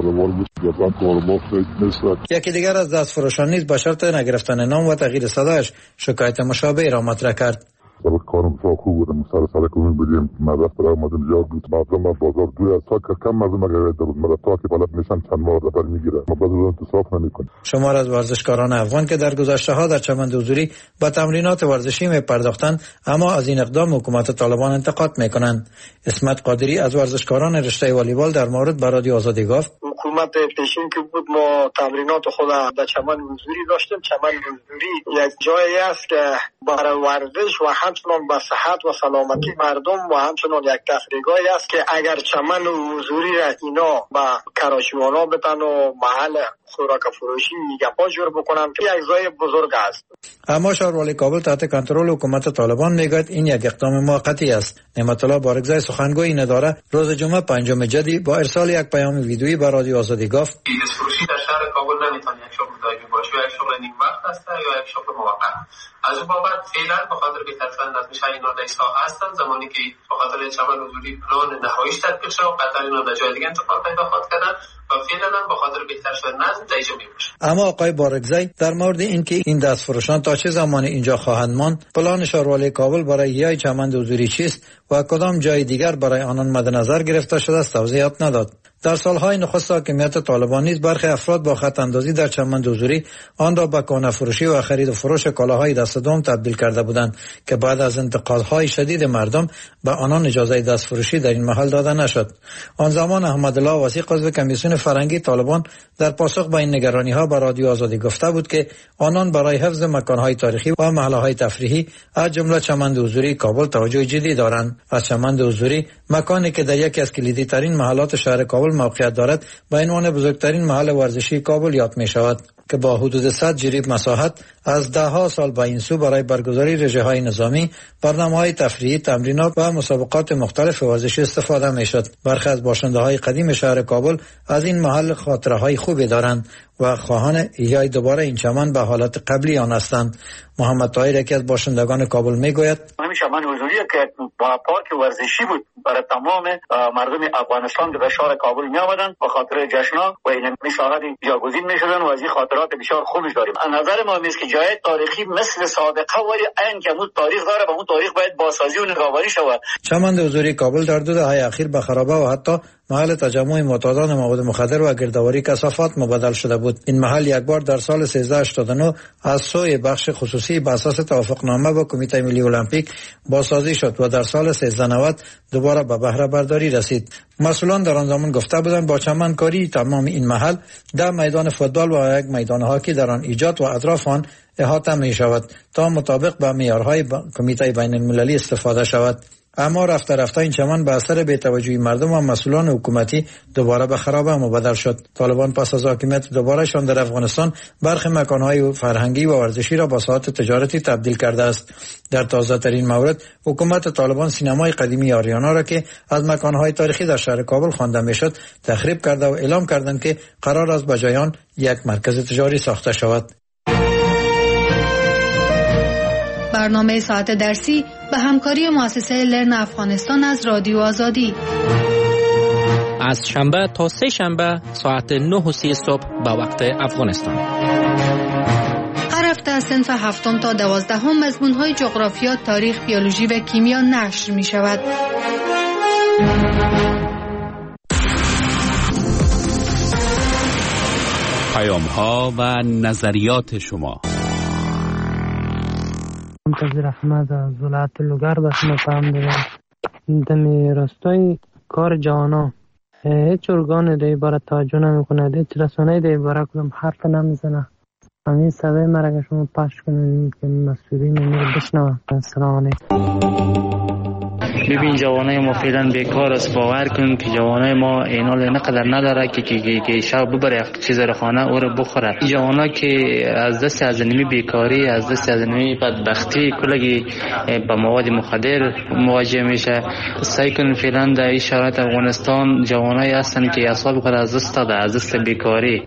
یکی دیگر از دستفروشان نیز به شرط نگرفتن نام و تغییر صدایش شکایت مشابه را مطرح کرد. سبب کارم بسیار خوب بود، سر سر کنیم بدیم مدرس برای مردم زیاد بود، مردم بازار دوی از ساکر کم مردم اگر در مدرسا که بلد میشن چند ماه دفر میگیره، ما بعد از انتصاف نمیکنیم. شمار از ورزشکاران افغان که در گذشته ها در چمن حضوری با تمرینات ورزشی می پرداختند اما از این اقدام حکومت طالبان انتقاد میکنند. اسمت قادری از ورزشکاران رشته والیبال در مورد به رادیو آزادی گفت. حکومت پیشین که بود ما تمرینات خود در چمن حضوری داشتیم. چمن حضوری یک جایی است که برای ورزش و هم همچنان به صحت و سلامتی مردم و همچنان یک تفریحگاهی است که اگر چمن و حضوری را اینا به کراشیوانا بتن و محل خوراک فروشی گپا جور بکنن که یک جای بزرگ است. اما شهروالی کابل تحت کنترل حکومت طالبان میگوید این یک اقدام موقتی است. نعمت الله بارگزای سخنگوی این اداره روز جمعه پنجم جدی با ارسال یک پیام ویدیویی به رادیو آزادی گفت فروشی در شهر کابل نمیتونه یک شغل دائمی باشه، یک شغل نیم وقت است یا یک شغل موقت. از اون بابت فعلا به خاطر بهتر شدن نظم شهری اینا در ساحه هستن، زمانی که به خاطر چمن حضوری پلان نهاییش تطبیق شد قطعا اینا در جای دیگه انتقال پیدا خواهد کردن و فعلا هم به خاطر بهتر شدن نظم در اینجا میباشه. اما آقای بارگزای در مورد اینکه این دستفروشان تا چه زمان اینجا خواهند ماند، پلان شهروالی کابل برای یای چمن حضوری چیست و کدام جای دیگر برای آنان مد نظر گرفته شده است توضیحات نداد. در سالهای نخست حاکمیت طالبان نیز برخی افراد با خط اندازی در چمن حضوری آن را به کانه فروشی و خرید و فروش کالاهای دست دوم تبدیل کرده بودند که بعد از انتقادهای شدید مردم به آنان اجازه دست فروشی در این محل داده نشد. آن زمان احمدالله وثیق عضو کمیسیون فرهنگی طالبان در پاسخ به این نگرانی‌ها به رادیو آزادی گفته بود که آنان برای حفظ مکان‌های تاریخی و محل‌های تفریحی از جمله چمن حضوری کابل توجه جدی دارند. از چمن حضوری، مکانی که در یکی از کلیدی ترین محلات شهر کابل موقعیت دارد، به عنوان بزرگترین محل ورزشی کابل یاد می شود که با حدود صد جریب مساحت از ده ها سال به این سو برای برگزاری رژه‌های نظامی، برنامه‌های تفریحی، تمرینات و مسابقات مختلف ورزشی استفاده می‌شد. برخی از باشنده‌های قدیم شهر کابل از این محل خاطره‌های خوبی دارند و خواهان احیای دوباره این چمن به حالت قبلی آن هستند. محمد طاهر یکی از باشندگان کابل میگوید همین چمن حضوری که با پارک ورزشی بود برای تمام مردم افغانستان که به شهر کابل می آمدند به خاطر جشن‌ها و این مساحت جاگزین می‌شدند و از این خاطرات بسیار خوبی داریم. از نظر ما است که جای تاریخی مثل صادقه ولی عین که اون تاریخ داره و اون تاریخ باید بازسازی و نگهداری شود. چمن حضوری کابل در دو دهه اخیر به خرابه و حتی محل تجمع معتادان مواد مخدر و گردآوری کثافات مبدل شده بود. این محل یک بار در سال سیزده هشتاد و نه از سوی بخش خصوصی بر اساس توافقنامه با کمیته ملی المپیک بازسازی شد و در سال سیزده نود دوباره به بهره برداری رسید. مسئولان در آن زمان گفته بودند با چمن کاری تمام این محل ده میدان فوتبال و یک میدان هاکی در آن ایجاد و اطراف آن احاطه می شود تا مطابق با معیارهای کمیته بین المللی استفاده شود. اما رفته رفته این چمن به اثر بی‌توجهی مردم و مسئولان حکومتی دوباره به خرابه مبدل شد. طالبان پس از حاکمیت دوبارهشان در افغانستان برخی مکانهای فرهنگی و ورزشی را با ساحات تجارتی تبدیل کرده است. در تازه ترین مورد حکومت طالبان سینمای قدیمی آریانا را که از مکانهای تاریخی در شهر کابل خوانده میشد تخریب کرده و اعلام کردند که قرار است به جای آن یک مرکز تجاری ساخته شود. برنامه ساعت درسی به همکاری مؤسسه لرن افغانستان از رادیو آزادی از شنبه تا سه شنبه ساعت نه و سی صبح به وقت افغانستان. هر هفته از صنف هفتم تا دوازدهم مضمون‌های جغرافیا، تاریخ، بیولوژی و کیمیا نشر می شود. پیام‌ها و نظریات شما. منتظر احمد از ولایت لوگر به شما پیام دادم. دمی راستای کار جوانا هیچ ارگان دی باره توجه نمیکنه، هیچ رسانه دی باره کدام حرف نمیزنه. همین صدای مرا که شما پخش کنید که مسئولین رو بشنوه. السلام علیکم. ببین جوانای ما فعلا بیکار است. باور کن که جوانای ما اینال نقدر نداره که که که شب ببره چیز رو خانه او رو بخوره. جوانا که از دست از نمی بیکاری، از دست از نمی بدبختی کلگی با مواد مخدر مواجه میشه. سعی کن فعلا در این شرایط افغانستان جوانای هستن که اصلا خود از دست داده، از دست بیکاری.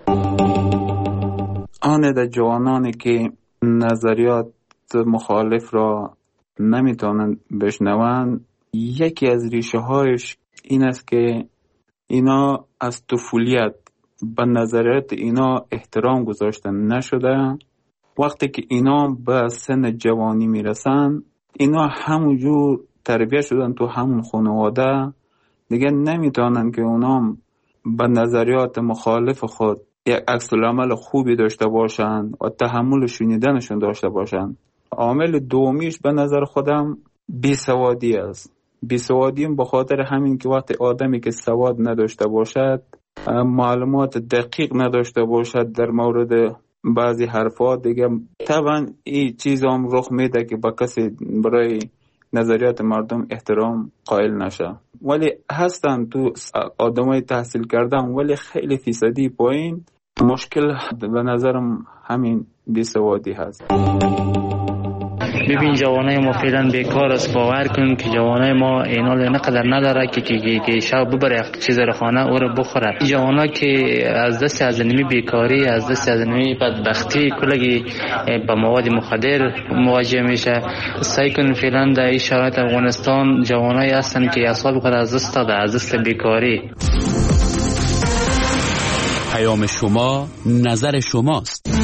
آن در جوانانی که نظریات مخالف را نمیتونن بشنون، یکی از ریشه هایش این است که اینا از طفولیت به نظریات اینا احترام گذاشتن نشده. وقتی که اینا به سن جوانی میرسن، اینا همونجور تربیت شدن تو همون خانواده، دیگه نمیتونن که اونا به نظریات مخالف خود یک عکس العمل خوبی داشته باشن و تحمل شنیدنشون داشته باشن. عامل دومیش به نظر خودم بیسوادی است. بیسوادی به خاطر همین که وقتی آدمی که سواد نداشته باشد، معلومات دقیق نداشته باشد در مورد بعضی حرفا دیگه طبعا این چیز هم رخ میده که با کسی برای نظریات مردم احترام قائل نشه. ولی هستن تو آدمای تحصیل کردن ولی خیلی فیصدی پایین. مشکل به نظرم همین بیسوادی هست. ببین جوانای ما فعلا بیکار است. باور کن که جوانای ما اینا نقدر نداره که که که شب ببره چیز رو خانه او رو بخوره. جوانا که از دست از نمی بیکاری، از دست از نمی بدبختی کلگی با مواد مخدر مواجه میشه. سعی کن فعلا در این شرایط افغانستان جوانای هستن که اعصاب خود از دست داده، از دست بیکاری. پیام شما نظر شماست.